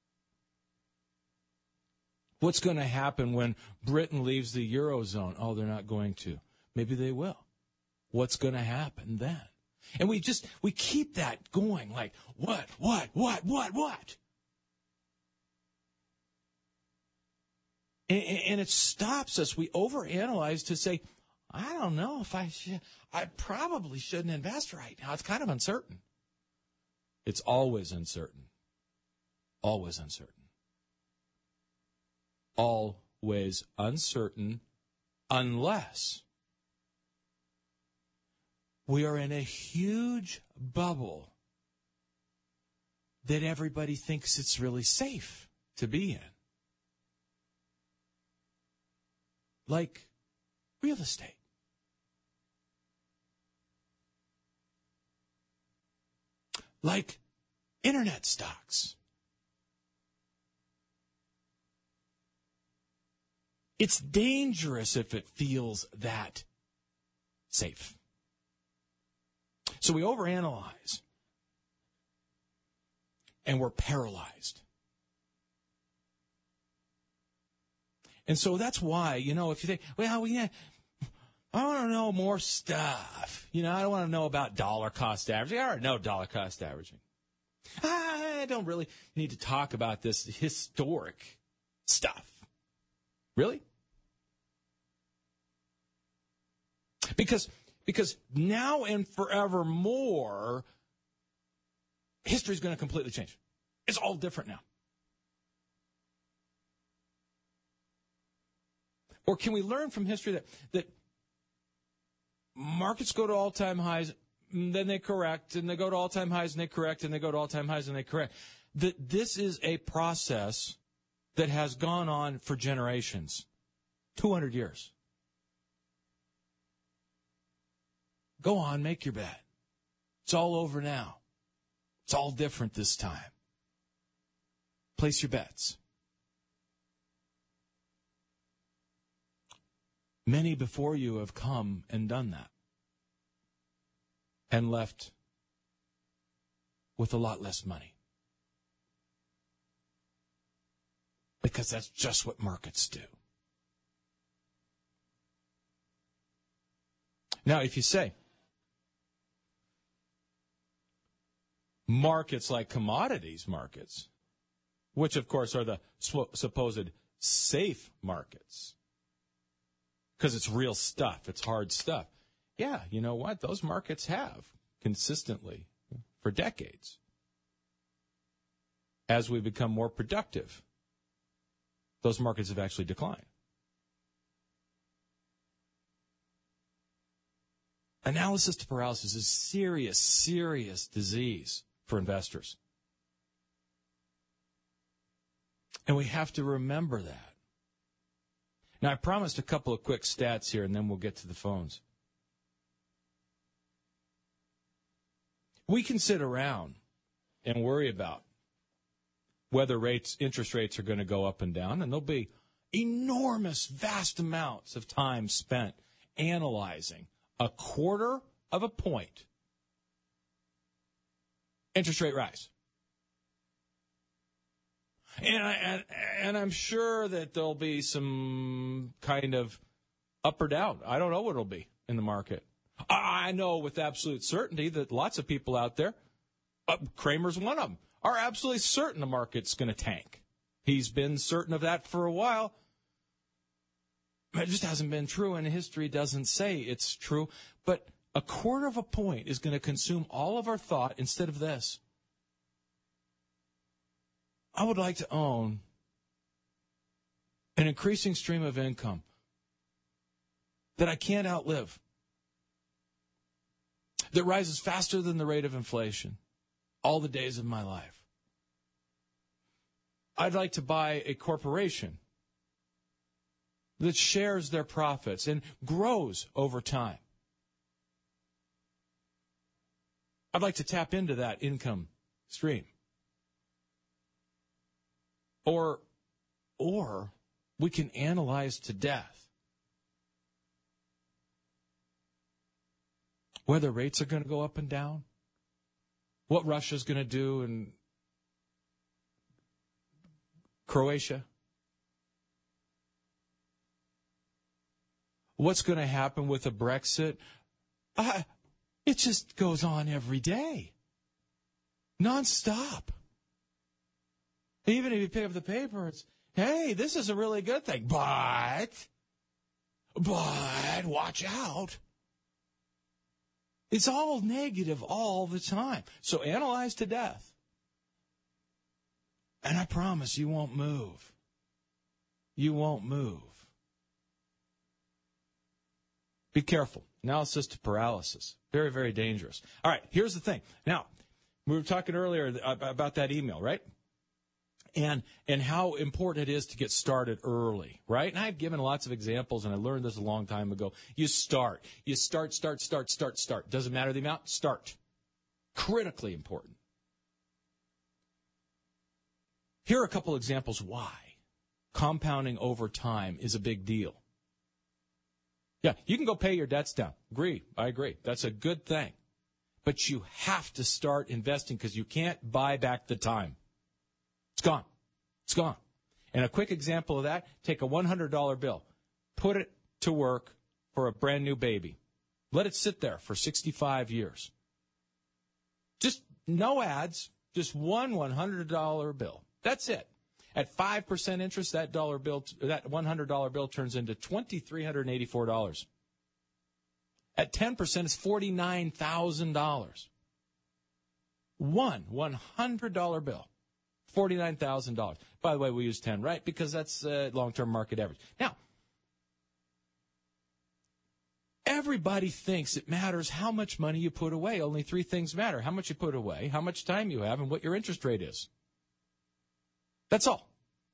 What's going to happen when Britain leaves the Eurozone? Oh, they're not going to. Maybe they will. What's going to happen then? And we keep that going like, what? And it stops us. We overanalyze to say, I don't know if I should. I probably shouldn't invest right now. It's kind of uncertain. It's always uncertain. Always uncertain. Always uncertain unless we are in a huge bubble that everybody thinks it's really safe to be in. Like real estate. Like internet stocks. It's dangerous if it feels that safe. So we overanalyze. And we're paralyzed. And so that's why, if you think, well, yeah, I want to know more stuff. I don't want to know about dollar cost averaging. I already know dollar cost averaging. I don't really need to talk about this historic stuff. Really? Because now and forevermore, history is going to completely change. It's all different now. Or can we learn from history that markets go to all-time highs, then they correct, and they go to all-time highs, and they correct, and they go to all-time highs, and they correct? That this is a process that has gone on for generations, 200 years. Go on, make your bet. It's all over now. It's all different this time. place your bets. Many before you have come and done that and left with a lot less money. Because that's just what markets do. Now, if you say, markets like commodities markets, which, of course, are the supposed safe markets, because it's real stuff, it's hard stuff. Yeah, you know what? Those markets have consistently for decades. As we become more productive, those markets have actually declined. Analysis to paralysis is serious, serious disease for investors. And we have to remember that. Now, I promised a couple of quick stats here, and then we'll get to the phones. We can sit around and worry about whether interest rates are going to go up and down, and there'll be enormous, vast amounts of time spent analyzing a quarter of a point interest rate rise. And I'm sure that there'll be some kind of up or down. I don't know what it'll be in the market. I know with absolute certainty that lots of people out there, Kramer's one of them, are absolutely certain the market's going to tank. He's been certain of that for a while. It just hasn't been true, and history doesn't say it's true. But a quarter of a point is going to consume all of our thought instead of this. I would like to own an increasing stream of income that I can't outlive, that rises faster than the rate of inflation all the days of my life. I'd like to buy a corporation that shares their profits and grows over time. I'd like to tap into that income stream. Or we can analyze to death whether rates are going to go up and down, what Russia's going to do in Croatia, what's going to happen with a Brexit. It just goes on every day, nonstop. Even if you pick up the paper, it's, hey, this is a really good thing. But watch out. It's all negative all the time. So analyze to death. And I promise you won't move. You won't move. Be careful. Analysis to paralysis. Very, very dangerous. All right, here's the thing. Now, we were talking earlier about that email, right? And how important it is to get started early, right? And I've given lots of examples, and I learned this a long time ago. You start. You start. Doesn't matter the amount, start. Critically important. Here are a couple examples why compounding over time is a big deal. Yeah, you can go pay your debts down. I agree. That's a good thing. But you have to start investing because you can't buy back the time. It's gone. It's gone. And a quick example of that, take a $100 bill, put it to work for a brand new baby. Let it sit there for 65 years. Just no ads, just one $100 bill. That's it. At 5% interest, that $100 bill turns into $2,384. At 10%, it's $49,000. One $100 bill. $49,000. By the way, we use 10, right? Because that's long-term market average. Now, everybody thinks it matters how much money you put away. Only three things matter. How much you put away, how much time you have, and what your interest rate is. That's all.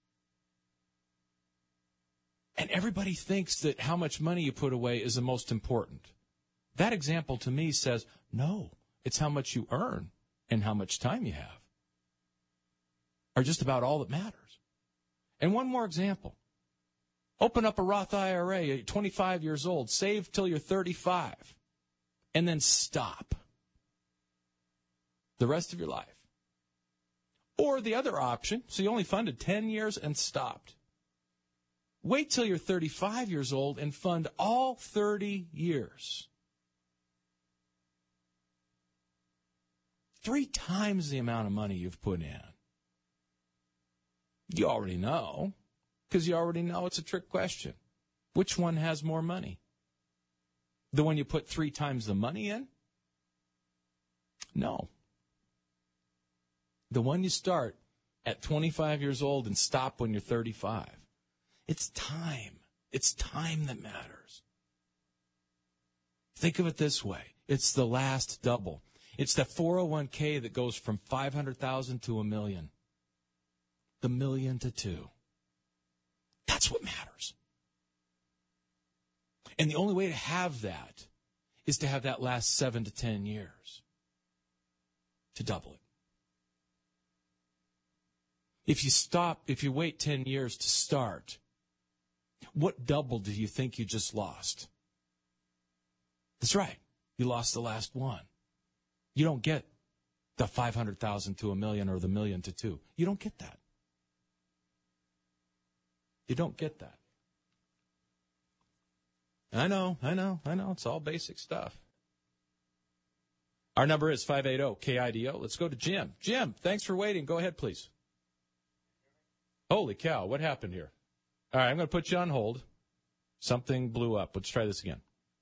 And everybody thinks that how much money you put away is the most important. That example to me says, no, it's how much you earn and how much time you have. are just about all that matters. And one more example. Open up a Roth IRA at 25 years old, save till you're 35, and then stop the rest of your life. Or the other option, so you only funded 10 years and stopped. Wait till you're 35 years old and fund all 30 years. 3 times the amount of money you've put in. You already know, because you already know it's a trick question. Which one has more money? The one you put 3 times the money in? No. The one you start at 25 years old and stop when you're 35. It's time. It's time that matters. Think of it this way. It's the last double. It's the 401k that goes from 500,000 to $1 million. The $1 million to $2 million. That's what matters. And the only way to have that is to have that last 7 to 10 years to double it. If you wait 10 years to start, what double do you think you just lost? That's right. You lost the last one. You don't get the 500,000 to $1 million or the $1 million to $2 million. You don't get that. You don't get that. I know. It's all basic stuff. Our number is 580-KIDO. Let's go to Jim. Jim, thanks for waiting. Go ahead, please. Holy cow, what happened here? All right, I'm going to put you on hold. Something blew up. Let's try this again.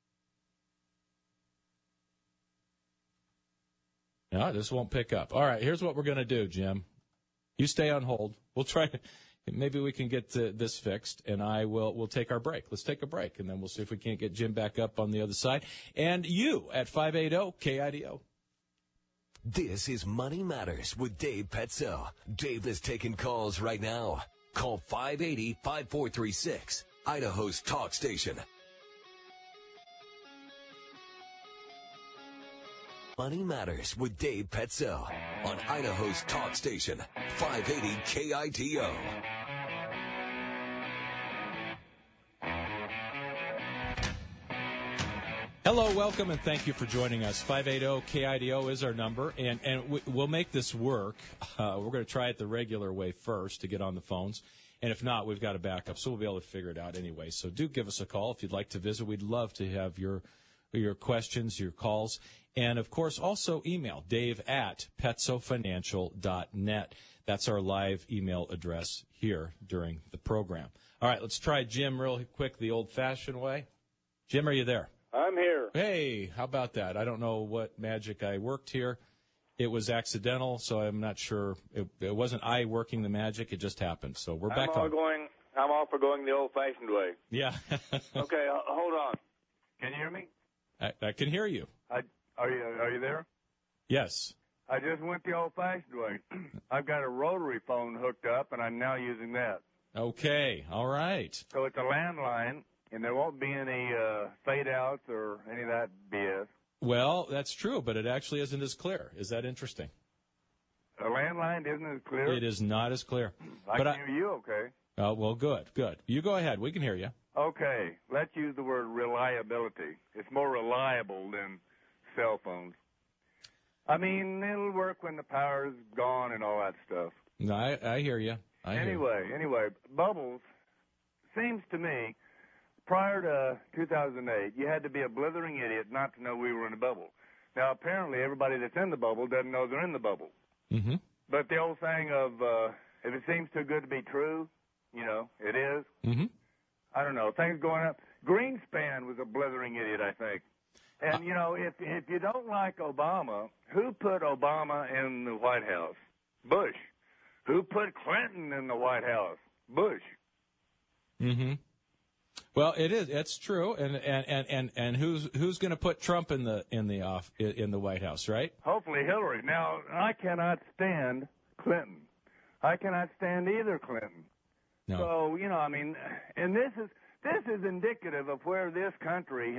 No, this won't pick up. All right, here's what we're going to do, Jim. You stay on hold. We'll try. Maybe we can get this fixed, and we'll take our break. Let's take a break, and then we'll see if we can't get Jim back up on the other side. And you at 580-KIDO. This is Money Matters with Dave Petzo. Dave is taking calls right now. Call 580-5436, Idaho's talk station. Money Matters with Dave Petzo on Idaho's talk station, 580 KIDO. Hello, welcome, and thank you for joining us. 580-KIDO is our number, and we'll make this work. We're going to try it the regular way first to get on the phones, and if not, we've got a backup, so we'll be able to figure it out anyway. So do give us a call if you'd like to visit. We'd love to have your questions, your calls, and, of course, also email dave@petzofinancial.net. That's our live email address here during the program. All right, let's try Jim real quick the old-fashioned way. Jim, are you there? I'm here. Hey, how about that? I don't know what magic I worked here. It was accidental, so I'm not sure. It wasn't I working the magic. It just happened. So we're back on. I'm all for going the old-fashioned way. Yeah. Okay, hold on. Can you hear me? I can hear you. Are you there? Yes. I just went the old-fashioned way. I've got a rotary phone hooked up, and I'm now using that. Okay. All right. So it's a landline. And there won't be any fade-outs or any of that BS. Well, that's true, but it actually isn't as clear. Is that interesting? A landline isn't as clear? It is not as clear. I can hear you okay. Oh, well, good. You go ahead. We can hear you. Okay. Let's use the word reliability. It's more reliable than cell phones. I mean, it'll work when the power's gone and all that stuff. No, I hear you. Anyway, bubbles, seems to me, prior to 2008, you had to be a blithering idiot not to know we were in a bubble. Now, apparently, everybody that's in the bubble doesn't know they're in the bubble. Mm-hmm. But the old saying of, if it seems too good to be true, it is. Mm-hmm. I don't know. Things going up. Greenspan was a blithering idiot, I think. And, if you don't like Obama, who put Obama in the White House? Bush. Who put Clinton in the White House? Bush. Mm-hmm. Well, it is. It's true. And who's going to put Trump in the White House, right? Hopefully Hillary. Now, I cannot stand Clinton. I cannot stand either Clinton. No. So, and this is indicative of where this country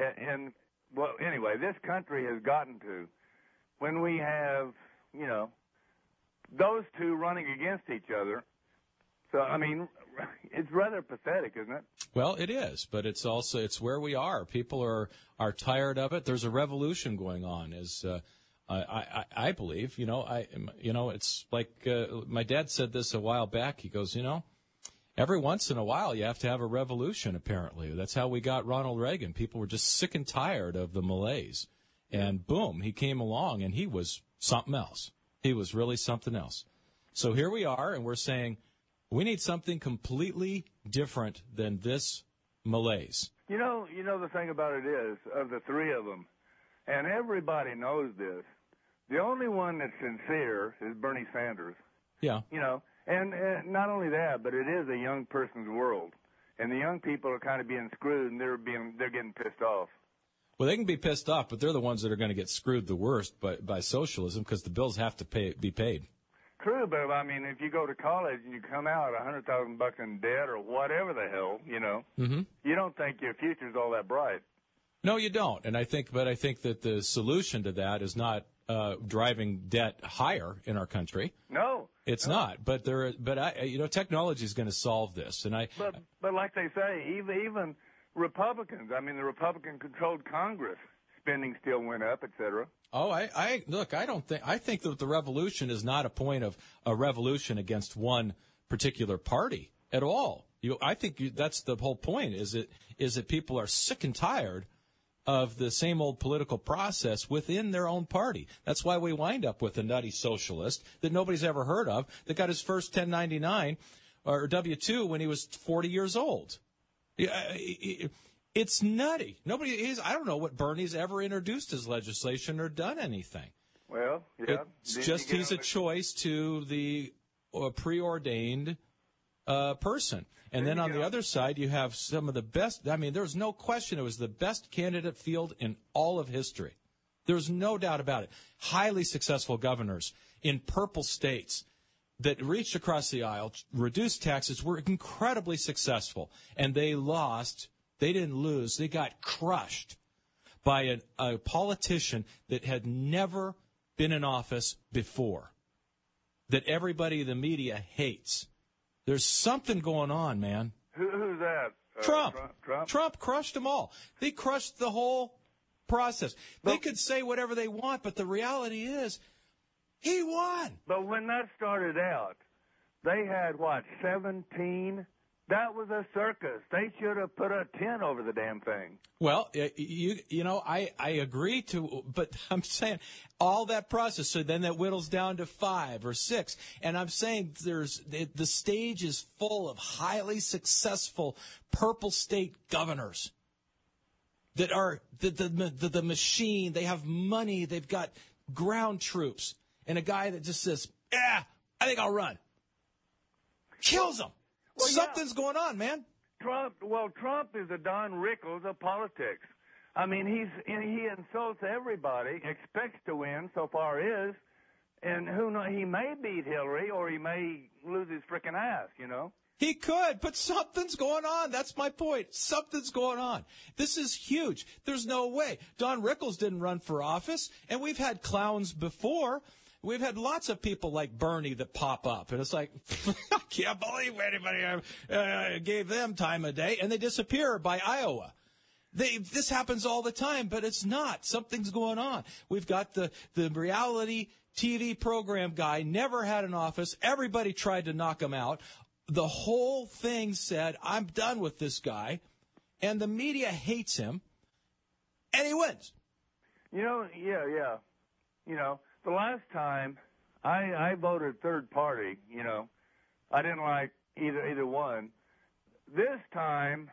this country has gotten to when we have, those two running against each other. So, I mean, it's rather pathetic, isn't it? Well, it is, but it's also it's where we are. People are tired of it. There's a revolution going on, as I believe. It's like my dad said this a while back. He goes, every once in a while you have to have a revolution. Apparently, that's how we got Ronald Reagan. People were just sick and tired of the malaise, and boom, he came along, and he was something else. He was really something else. So here we are, and we're saying, we need something completely different than this malaise. You know the thing about it is, of the three of them, and everybody knows this, the only one that's sincere is Bernie Sanders. Yeah. And not only that, but it is a young person's world. And the young people are kind of being screwed, and they're getting pissed off. Well, they can be pissed off, but they're the ones that are going to get screwed the worst by socialism because the bills have to be paid. True, but I mean, if you go to college and you come out $100,000 in debt or whatever the hell, you don't think your future's all that bright. No, you don't. And I think that the solution to that is not driving debt higher in our country. No, it's not. But technology is going to solve this. And but like they say, even Republicans. I mean, the Republican-controlled Congress. Spending still went up, et cetera. Oh, I think that the revolution is not a point of a revolution against one particular party at all. I think that's the whole point. Is that people are sick and tired of the same old political process within their own party. That's why we wind up with a nutty socialist that nobody's ever heard of that got his first 1099 or W-2 when he was 40 years old. It's nutty. I don't know what Bernie's ever introduced as legislation or done anything. Well, yeah. It's just he's a choice to the preordained person. And then on the other side, you have some of the best. I mean, there's no question it was the best candidate field in all of history. There's no doubt about it. Highly successful governors in purple states that reached across the aisle, reduced taxes, were incredibly successful. And they lost. They didn't lose. They got crushed by a politician that had never been in office before, that everybody in the media hates. There's something going on, man. Who's that? Trump. Trump crushed them all. They crushed the whole process. They could say whatever they want, but the reality is he won. But when that started out, they had, 17? That was a circus. They should have put a 10 over the damn thing. Well, I agree but I'm saying all that process, so then that whittles down to 5 or 6. And I'm saying the stage is full of highly successful purple state governors that are the machine. They have money. They've got ground troops. And a guy that just says, I think I'll run. Kills them. Well, something's going on, man. Trump is the Don Rickles of politics. I mean, he insults everybody, expects to win, so far is, and who knows, he may beat Hillary or he may lose his frickin' ass, He could, but something's going on. That's my point. Something's going on. This is huge. There's no way. Don Rickles didn't run for office, and we've had clowns before. We've had lots of people like Bernie that pop up, and it's like, I can't believe anybody gave them time of day, and they disappear by Iowa. This happens all the time, but it's not. Something's going on. We've got the reality TV program guy, never had an office. Everybody tried to knock him out. The whole thing said, I'm done with this guy, and the media hates him, and he wins. Yeah. The last time I voted third party, I didn't like either one. This time,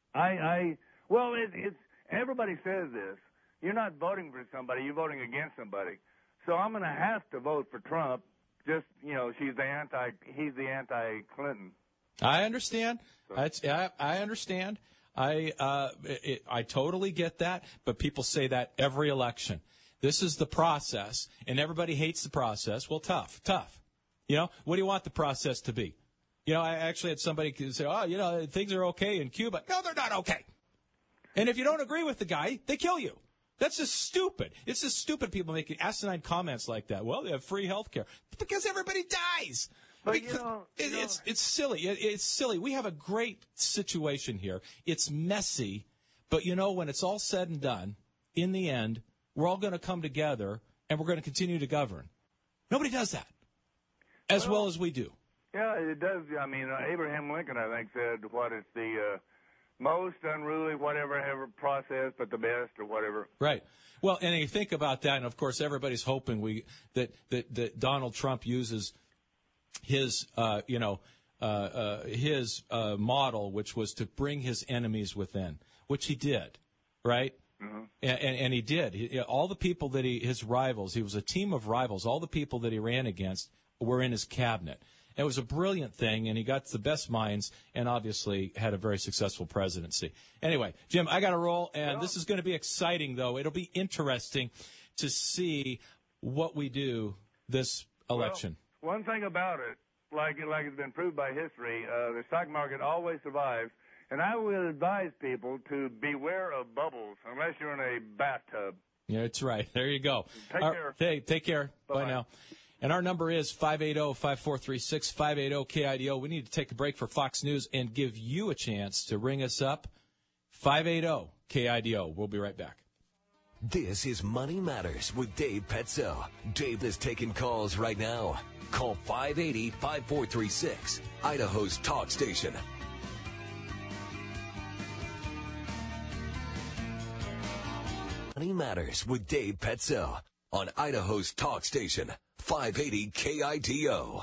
it's everybody says this. You're not voting for somebody, you're voting against somebody. So I'm going to have to vote for Trump. Just, he's the anti-Clinton. I understand. I understand. I totally get that, but people say that every election. This is the process, and everybody hates the process. Well, tough. What do you want the process to be? I actually had somebody say, things are okay in Cuba. No, they're not okay. And if you don't agree with the guy, they kill you. That's just stupid. It's just stupid people making asinine comments like that. Well, they have free health care. Because everybody dies. But, It's silly. It's silly. We have a great situation here. It's messy. But, when it's all said and done, in the end, we're all going to come together and we're going to continue to govern. Nobody does that as well as we do. Yeah, it does. I mean, Abraham Lincoln, I think, said, what is the most unruly, whatever, ever process, but the best or whatever. Right. Well, and you think about that, and of course, everybody's hoping that Donald Trump uses his, his model, which was to bring his enemies within, which he did, right? Mm-hmm. And he did. All the people that his rivals, he was a team of rivals. All the people that he ran against were in his cabinet. It was a brilliant thing, and he got the best minds and obviously had a very successful presidency. Anyway, Jim, I got to roll, and this is going to be exciting, though. It'll be interesting to see what we do this election. Well, one thing about it, like it's been proved by history, the stock market always survives, and I will advise people to beware of bubbles unless you're in a bathtub. Yeah, that's right. There you go. Take care. Hey, take care. Bye-bye. Bye now. And our number is 580-5436, 580-KIDO. We need to take a break for Fox News and give you a chance to ring us up. 580-KIDO. We'll be right back. This is Money Matters with Dave Petzo. Dave is taking calls right now. Call 580-5436, Idaho's talk station. Money Matters with Dave Petzo on Idaho's talk station. 580 KIDO.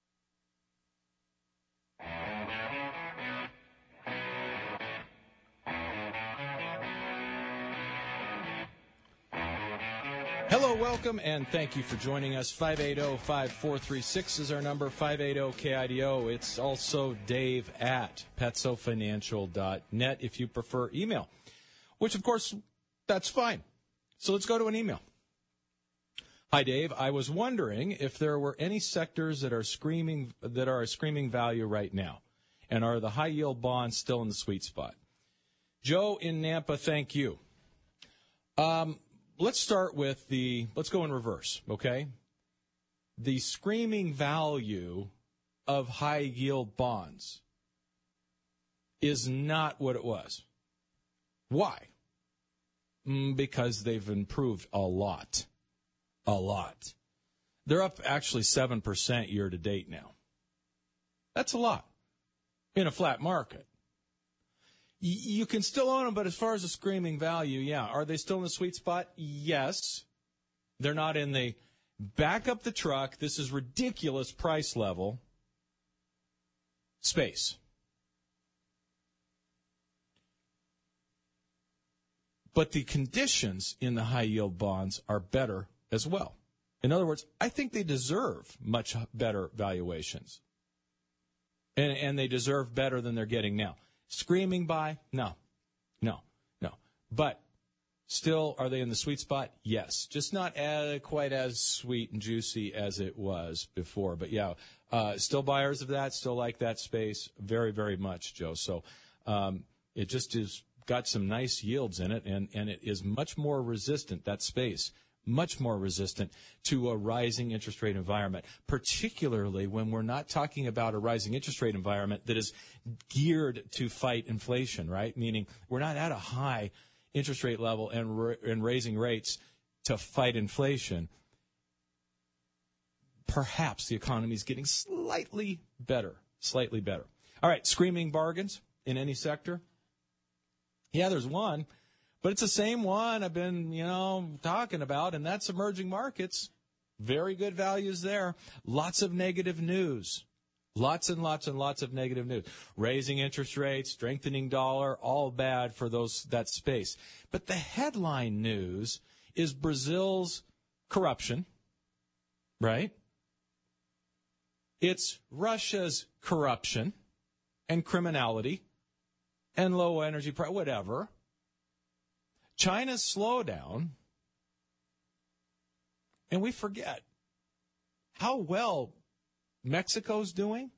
Hello, welcome, and thank you for joining us. 580-5436 is our number, 580-KIDO. It's also Dave at PetsoFinancial.net if you prefer email, which, of course, that's fine. So let's go to an email. Hi, Dave. I was wondering if there were any sectors that are a screaming value right now, and are the high-yield bonds still in the sweet spot? Joe in Nampa, thank you. Let's start with let's go in reverse, okay? The screaming value of high-yield bonds is not what it was. Why? Because they've improved a lot. A lot. They're up actually 7% year to date now. That's a lot in a flat market. You can still own them, but as far as the screaming value, yeah. Are they still in the sweet spot? Yes. They're not in the back up the truck, this is ridiculous price level space. But the conditions in the high-yield bonds are better as well. In other words, I think they deserve much better valuations. And they deserve better than they're getting now. Screaming buy? No. But still, are they in the sweet spot? Yes. Just not quite as sweet and juicy as it was before. But, yeah, still buyers of that, still like that space very, very much, Joe. So it just is got some nice yields in it, and it is much more resistant, that space, much more resistant to a rising interest rate environment, particularly when we're not talking about a rising interest rate environment that is geared to fight inflation, right? Meaning we're not at a high interest rate level and raising rates to fight inflation. Perhaps the economy is getting slightly better. All right, screaming bargains in any sector? Yeah, there's one. But it's the same one I've been, talking about, and that's emerging markets. Very good values there. Lots of negative news. Lots and lots and lots of negative news. Raising interest rates, strengthening dollar, all bad for that space. But the headline news is Brazil's corruption, right? It's Russia's corruption and criminality and low energy price, whatever. China's slowdown, and we forget how well Mexico's doing.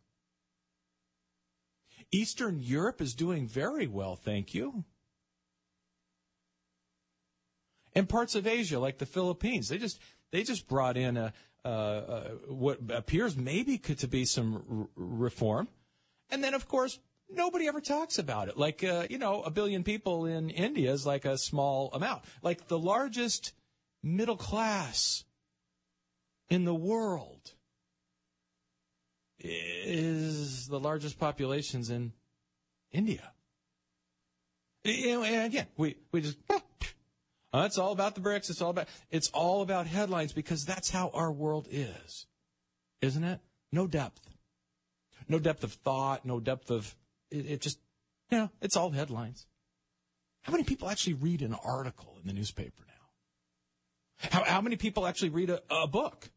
Eastern Europe is doing very well, thank you. In parts of Asia, like the Philippines, they just brought in what appears maybe to be some reform. And then, of course, nobody ever talks about it. Like, 1 billion people in India is like a small amount. Like the largest middle class in the world is the largest populations in India. And again, we just, it's all about the BRICS. It's all about headlines because that's how our world is, isn't it? No depth of thought, no depth of, it just, it's all headlines. How many people actually read an article in the newspaper now? How many people actually read a book?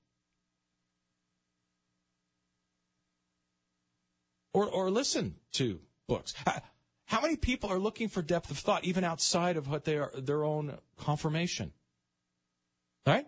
Or listen to books? How many people are looking for depth of thought even outside of what they are, their own confirmation? Right?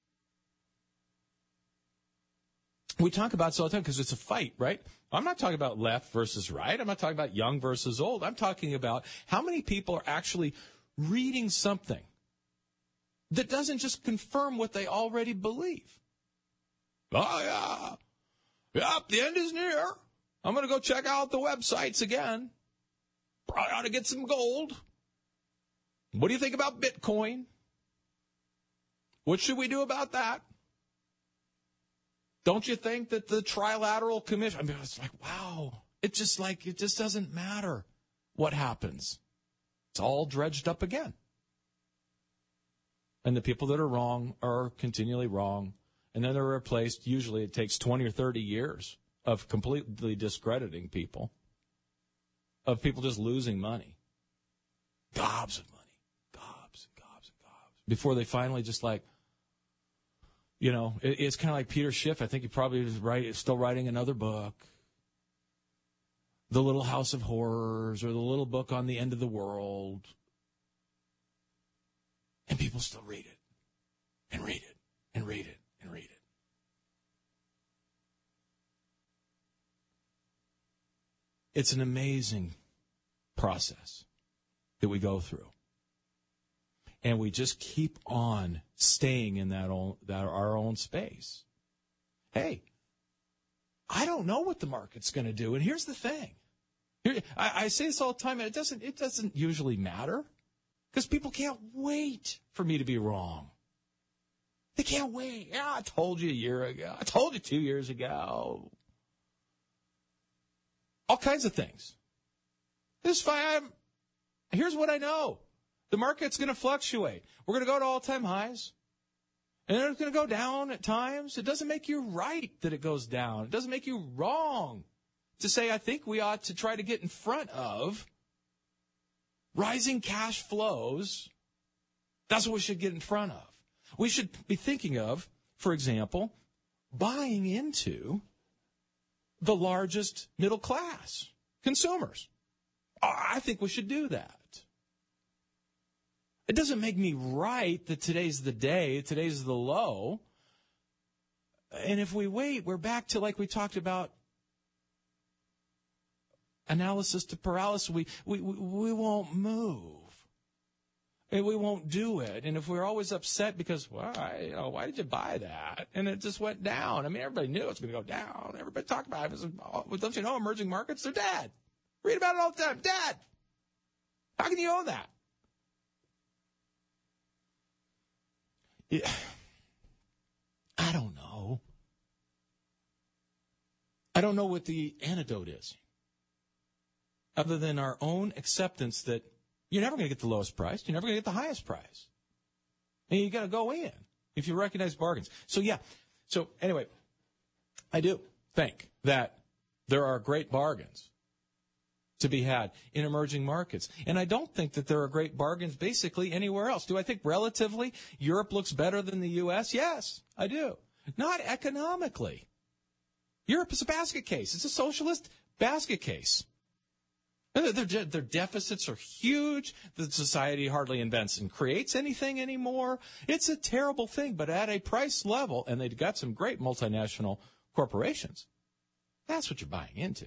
We talk about this all the time because it's a fight, right? I'm not talking about left versus right. I'm not talking about young versus old. I'm talking about how many people are actually reading something that doesn't just confirm what they already believe. Oh, yeah, the end is near. I'm going to go check out the websites again. Probably ought to get some gold. What do you think about Bitcoin? What should we do about that? Don't you think that the Trilateral Commission, it's like, wow. It just doesn't matter what happens. It's all dredged up again. And the people that are wrong are continually wrong. And then they're replaced. Usually it takes 20 or 30 years of completely discrediting people, of people just losing money. Gobs of money. Gobs and gobs and gobs. Before they finally just it's kind of like Peter Schiff. I think he probably is still writing another book. The Little House of Horrors, or the little book on the end of the world. And people still read it. And read it. And read it. And read it. It's an amazing process that we go through. And we just keep on staying in our own space. Hey, I don't know what the market's going to do. And here's the thing. I say this all the time, and it doesn't usually matter because people can't wait for me to be wrong. They can't wait. Yeah, I told you a year ago. I told you 2 years ago. All kinds of things. This fine. Here's what I know. The market's going to fluctuate. We're going to go to all-time highs. And then it's going to go down at times. It doesn't make you right that it goes down. It doesn't make you wrong to say, I think we ought to try to get in front of rising cash flows. That's what we should get in front of. We should be thinking of, for example, buying into the largest middle class consumers. I think we should do that. It doesn't make me right that today's the day, today's the low. And if we wait, we're back to, like we talked about, analysis to paralysis. We won't move. And we won't do it. And if we're always upset because, why did you buy that? And it just went down. I mean, everybody knew it was going to go down. Everybody talked about it. Don't you know emerging markets? They're dead. Read about it all the time. Dead. How can you own that? Yeah. I don't know. I don't know what the antidote is, other than our own acceptance that you're never going to get the lowest price. You're never going to get the highest price. And you got to go in if you recognize bargains. So, yeah. So, anyway, I do think that there are great bargains to be had in emerging markets. And I don't think that there are great bargains basically anywhere else. Do I think relatively Europe looks better than the U.S.? Yes, I do. Not economically. Europe is a basket case. It's a socialist basket case. Their deficits are huge. The society hardly invents and creates anything anymore. It's a terrible thing, but at a price level, and they've got some great multinational corporations, that's what you're buying into.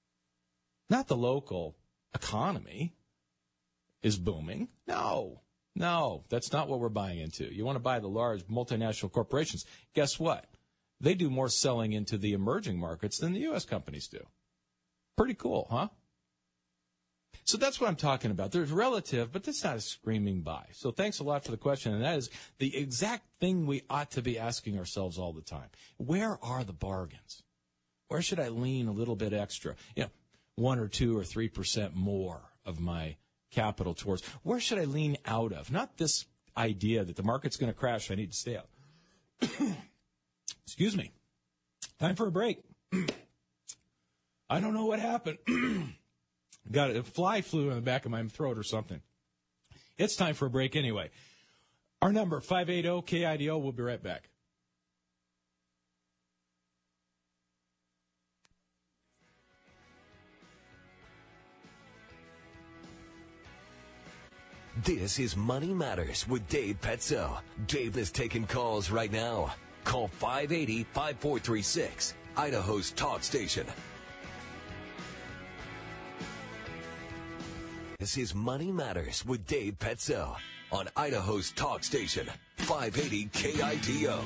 Not the local economy is booming. No. No, that's not what we're buying into. You want to buy the large multinational corporations. Guess what? They do more selling into the emerging markets than the U.S. companies do. Pretty cool, huh? So that's what I'm talking about. There's relative, but that's not a screaming buy. So thanks a lot for the question, and that is the exact thing we ought to be asking ourselves all the time. Where are the bargains? Where should I lean a little bit extra? 1 or 2 or 3% more of my capital towards. Where should I lean out of? Not this idea that the market's going to crash, I need to stay out. Excuse me. Time for a break. I don't know what happened. Got a fly flew in the back of my throat or something. It's time for a break anyway. Our number, 580-KIDO. We'll be right back. This is Money Matters with Dave Petzo. Dave is taking calls right now. Call 580-5436, Idaho's talk station. This is Money Matters with Dave Petzo on Idaho's talk station, 580 KIDO.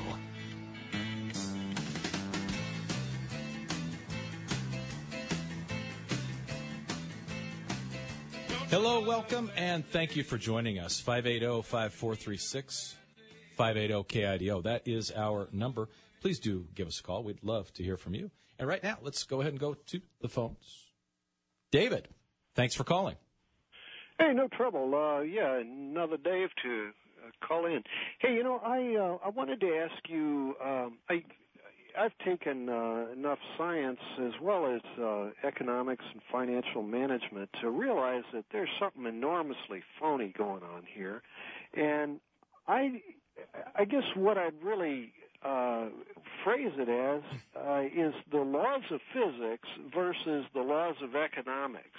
Hello, welcome, and thank you for joining us. 580-5436, 580-KIDO. That is our number. Please do give us a call. We'd love to hear from you. And right now, let's go ahead and go to the phones. David, thanks for calling. Hey, no trouble. Another Dave to call in. Hey, I wanted to ask you, I've taken enough science as well as economics and financial management to realize that there's something enormously phony going on here. And I guess what I'd really phrase it as is the laws of physics versus the laws of economics.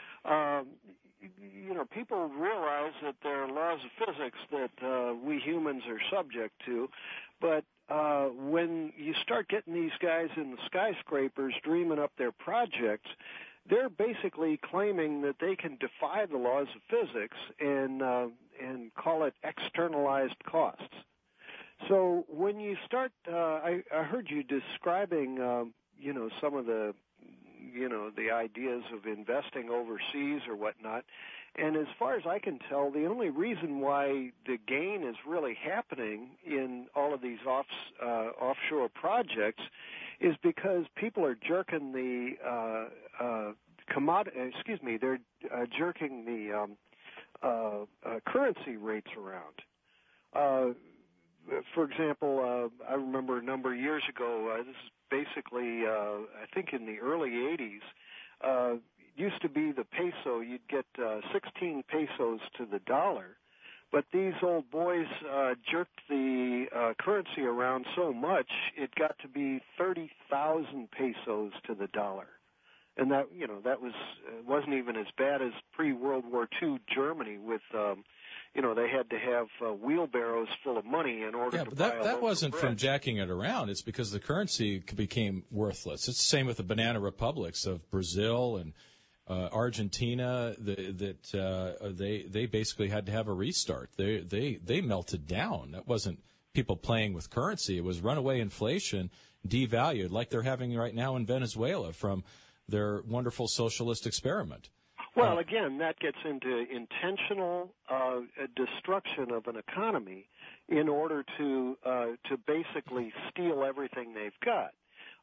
People realize that there are laws of physics that we humans are subject to, but when you start getting these guys in the skyscrapers dreaming up their projects, they're basically claiming that they can defy the laws of physics and call it externalized costs. So when you start, I heard you describing, some of the ideas of investing overseas or whatnot. And as far as I can tell, the only reason why the gain is really happening in all of these offshore projects is because people are jerking the they're jerking the currency rates around. For example, I remember a number of years ago, this is basically, I think in the early 80s, used to be the peso. You'd get 16 pesos to the dollar. But these old boys jerked the currency around so much, it got to be 30,000 pesos to the dollar. And that wasn't even as bad as pre-World War II Germany with, they had to have wheelbarrows full of money in order to buy but that wasn't from jacking it around. It's because the currency became worthless. It's the same with the banana republics of Brazil and Argentina. They basically had to have a restart. They melted down. That wasn't people playing with currency. It was runaway inflation, devalued, like they're having right now in Venezuela from their wonderful socialist experiment. Well, again, that gets into intentional destruction of an economy in order to basically steal everything they've got.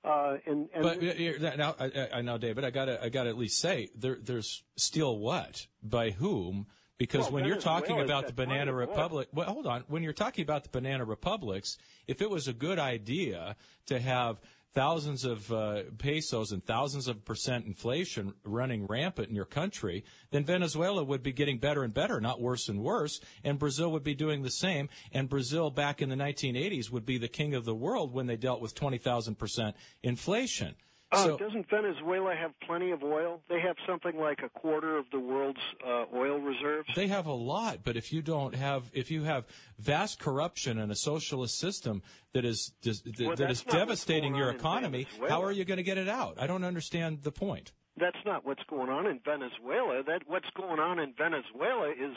Now, David, I gotta at least say there's steal what by whom? Because when you're talking about the banana republic, well, hold on. When you're talking about the banana republics, if it was a good idea to have thousands of pesos and thousands of percent inflation running rampant in your country, then Venezuela would be getting better and better, not worse and worse, and Brazil would be doing the same, and Brazil back in the 1980s would be the king of the world when they dealt with 20,000% inflation. Doesn't Venezuela have plenty of oil? They have something like a quarter of the world's oil reserves. They have a lot, but if you have vast corruption and a socialist system that is devastating your economy, how are you going to get it out? I don't understand the point. That's not what's going on in Venezuela. What's going on in Venezuela is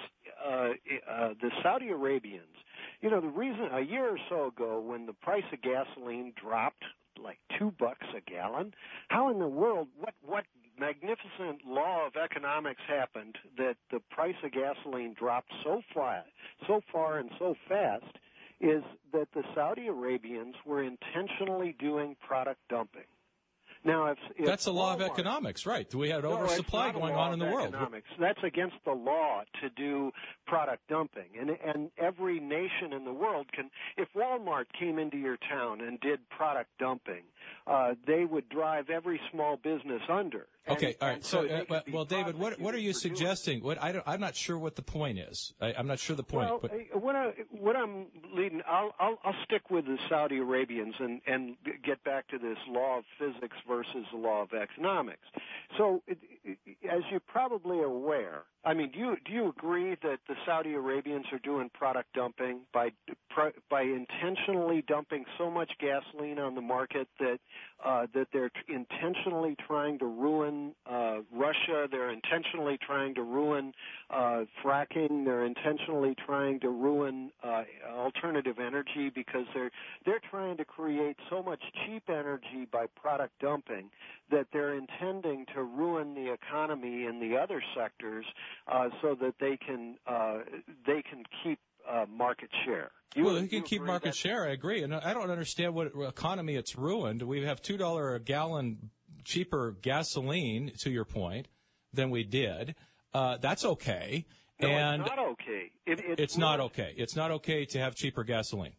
the Saudi Arabians. You know, the reason a year or so ago when the price of gasoline dropped like $2 a gallon, how in the world, what magnificent law of economics happened that the price of gasoline dropped so far and so fast is that the Saudi Arabians were intentionally doing product dumping. Now, if that's a law of economics, right? We had oversupply going on in the world. That's against the law to do product dumping, and every nation in the world can. If Walmart came into your town and did product dumping, they would drive every small business under. Okay, all right. So, well, David, what are you suggesting? I'm not sure what the point is. I'm not sure the point. Well, what I'm leading, I'll stick with the Saudi Arabians and get back to this law of physics versus the law of economics. So, as you're probably aware, I mean, do you agree that the Saudi Arabians are doing product dumping by intentionally dumping so much gasoline on the market that they're intentionally trying to ruin Russia? They're intentionally trying to ruin fracking. They're intentionally trying to ruin alternative energy because they're trying to create so much cheap energy by product dumping that they're intending to ruin the economy in the other sectors so that they can keep market share. Well, you can keep market share. I agree, and I don't understand what economy it's ruined. We have $2 a gallon cheaper gasoline, to your point, than we did. That's okay. No, and it's not okay. It's not okay. It's not okay to have cheaper gasoline.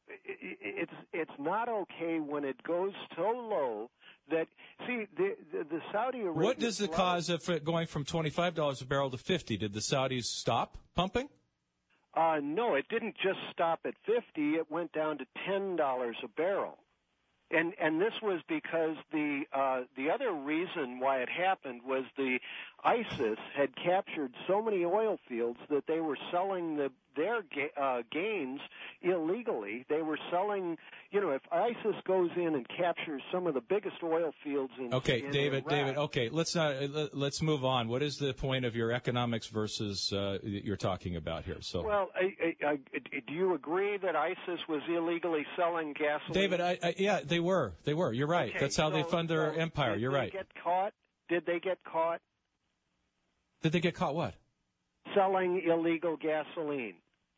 It's not okay when it goes so low that, see, the Saudi Arabians... What does the cause of it going from $25 a barrel to $50? Did the Saudis stop pumping? No, it didn't just stop at $50. It went down to $10 a barrel. And this was because the other reason why it happened was the ISIS had captured so many oil fields that they were selling their gains illegally. They were selling, if ISIS goes in and captures some of the biggest oil fields in David, Iraq, okay, let's move on. What is the point of your economics versus you're talking about here? So, well, do you agree that ISIS was illegally selling gasoline? David, yeah, they were. You're right. Okay, that's how they fund their empire. You're right. Did they get caught? Did they get caught what? Selling illegal gasoline.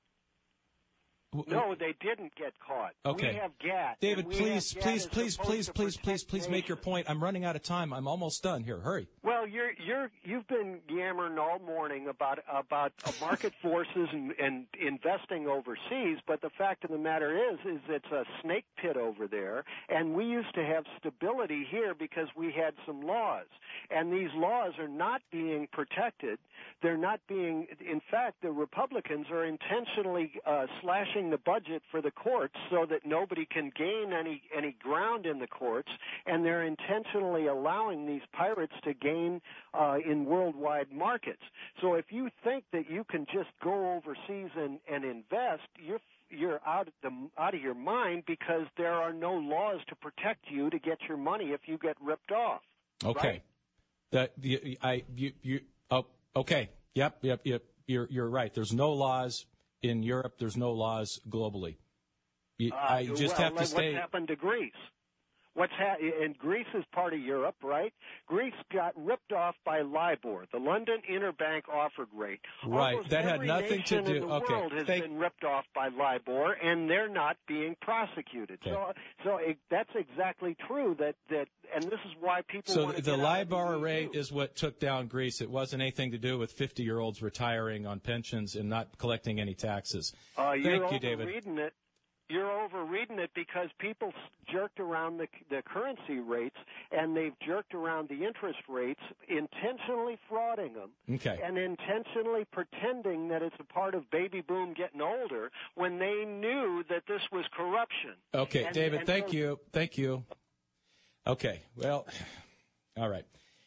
No, they didn't get caught. Okay. We have gas. David, please make your point. I'm running out of time. I'm almost done here. Hurry. Well, you've been yammering all morning about market forces and investing overseas, but the fact of the matter is it's a snake pit over there, and we used to have stability here because we had some laws, and these laws are not being protected. They're not being. In fact, the Republicans are intentionally slashing the budget for the courts so that nobody can gain any ground in the courts, and they're intentionally allowing these pirates to gain in worldwide markets. So if you think that you can just go overseas and invest, you're out of your mind because there are no laws to protect you to get your money if you get ripped off. Okay. Right? Okay. Yep. You're right. There's no laws in Europe. There's no laws globally. I just have to stay. What happened to Greece? And Greece is part of Europe, right? Greece got ripped off by LIBOR, the London Interbank Offered Rate. Right. Almost that had nothing to do. In the world has been ripped off by LIBOR, and they're not being prosecuted. Okay. So that's exactly true. And this is why people. So the LIBOR rate is what took down Greece. It wasn't anything to do with 50-year-olds retiring on pensions and not collecting any taxes. Thank you, David. You're overreading it because people jerked around the currency rates, and they've jerked around the interest rates, intentionally frauding them, and intentionally pretending that it's a part of baby boom getting older when they knew that this was corruption. Okay, David, thank you. Okay, well, all right.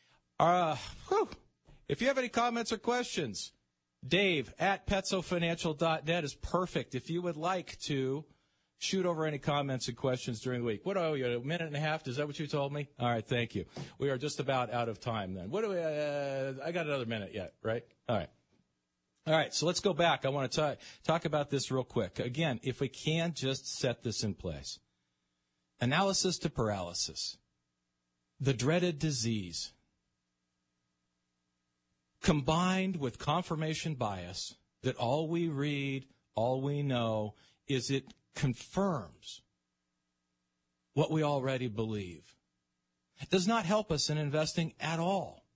If you have any comments or questions, Dave at PetsoFinancial.net is perfect. If you would like to Shoot over any comments and questions during the week. What are you, a minute and a half? Is that what you told me? All right, thank you. We are just about out of time then. What do we? I got another minute yet, right? All right, so let's go back. I want to talk about this real quick. Again, if we can just set this in place. Analysis to paralysis. The dreaded disease. Combined with confirmation bias that all we read, all we know, is it confirms what we already believe. It does not help us in investing at all.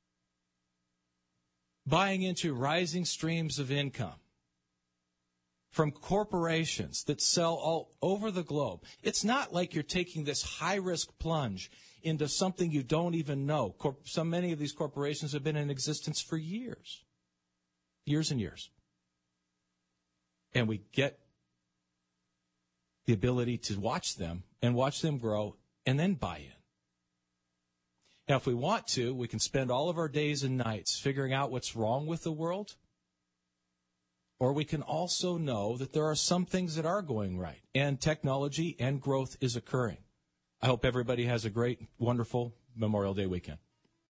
Buying into rising streams of income from corporations that sell all over the globe. It's not like you're taking this high-risk plunge into something you don't even know. So many of these corporations have been in existence for years and years. And we get the ability to watch them and watch them grow and then buy in. Now, if we want to, we can spend all of our days and nights figuring out what's wrong with the world, or we can also know that there are some things that are going right, and technology and growth is occurring. I hope everybody has a great, wonderful Memorial Day weekend.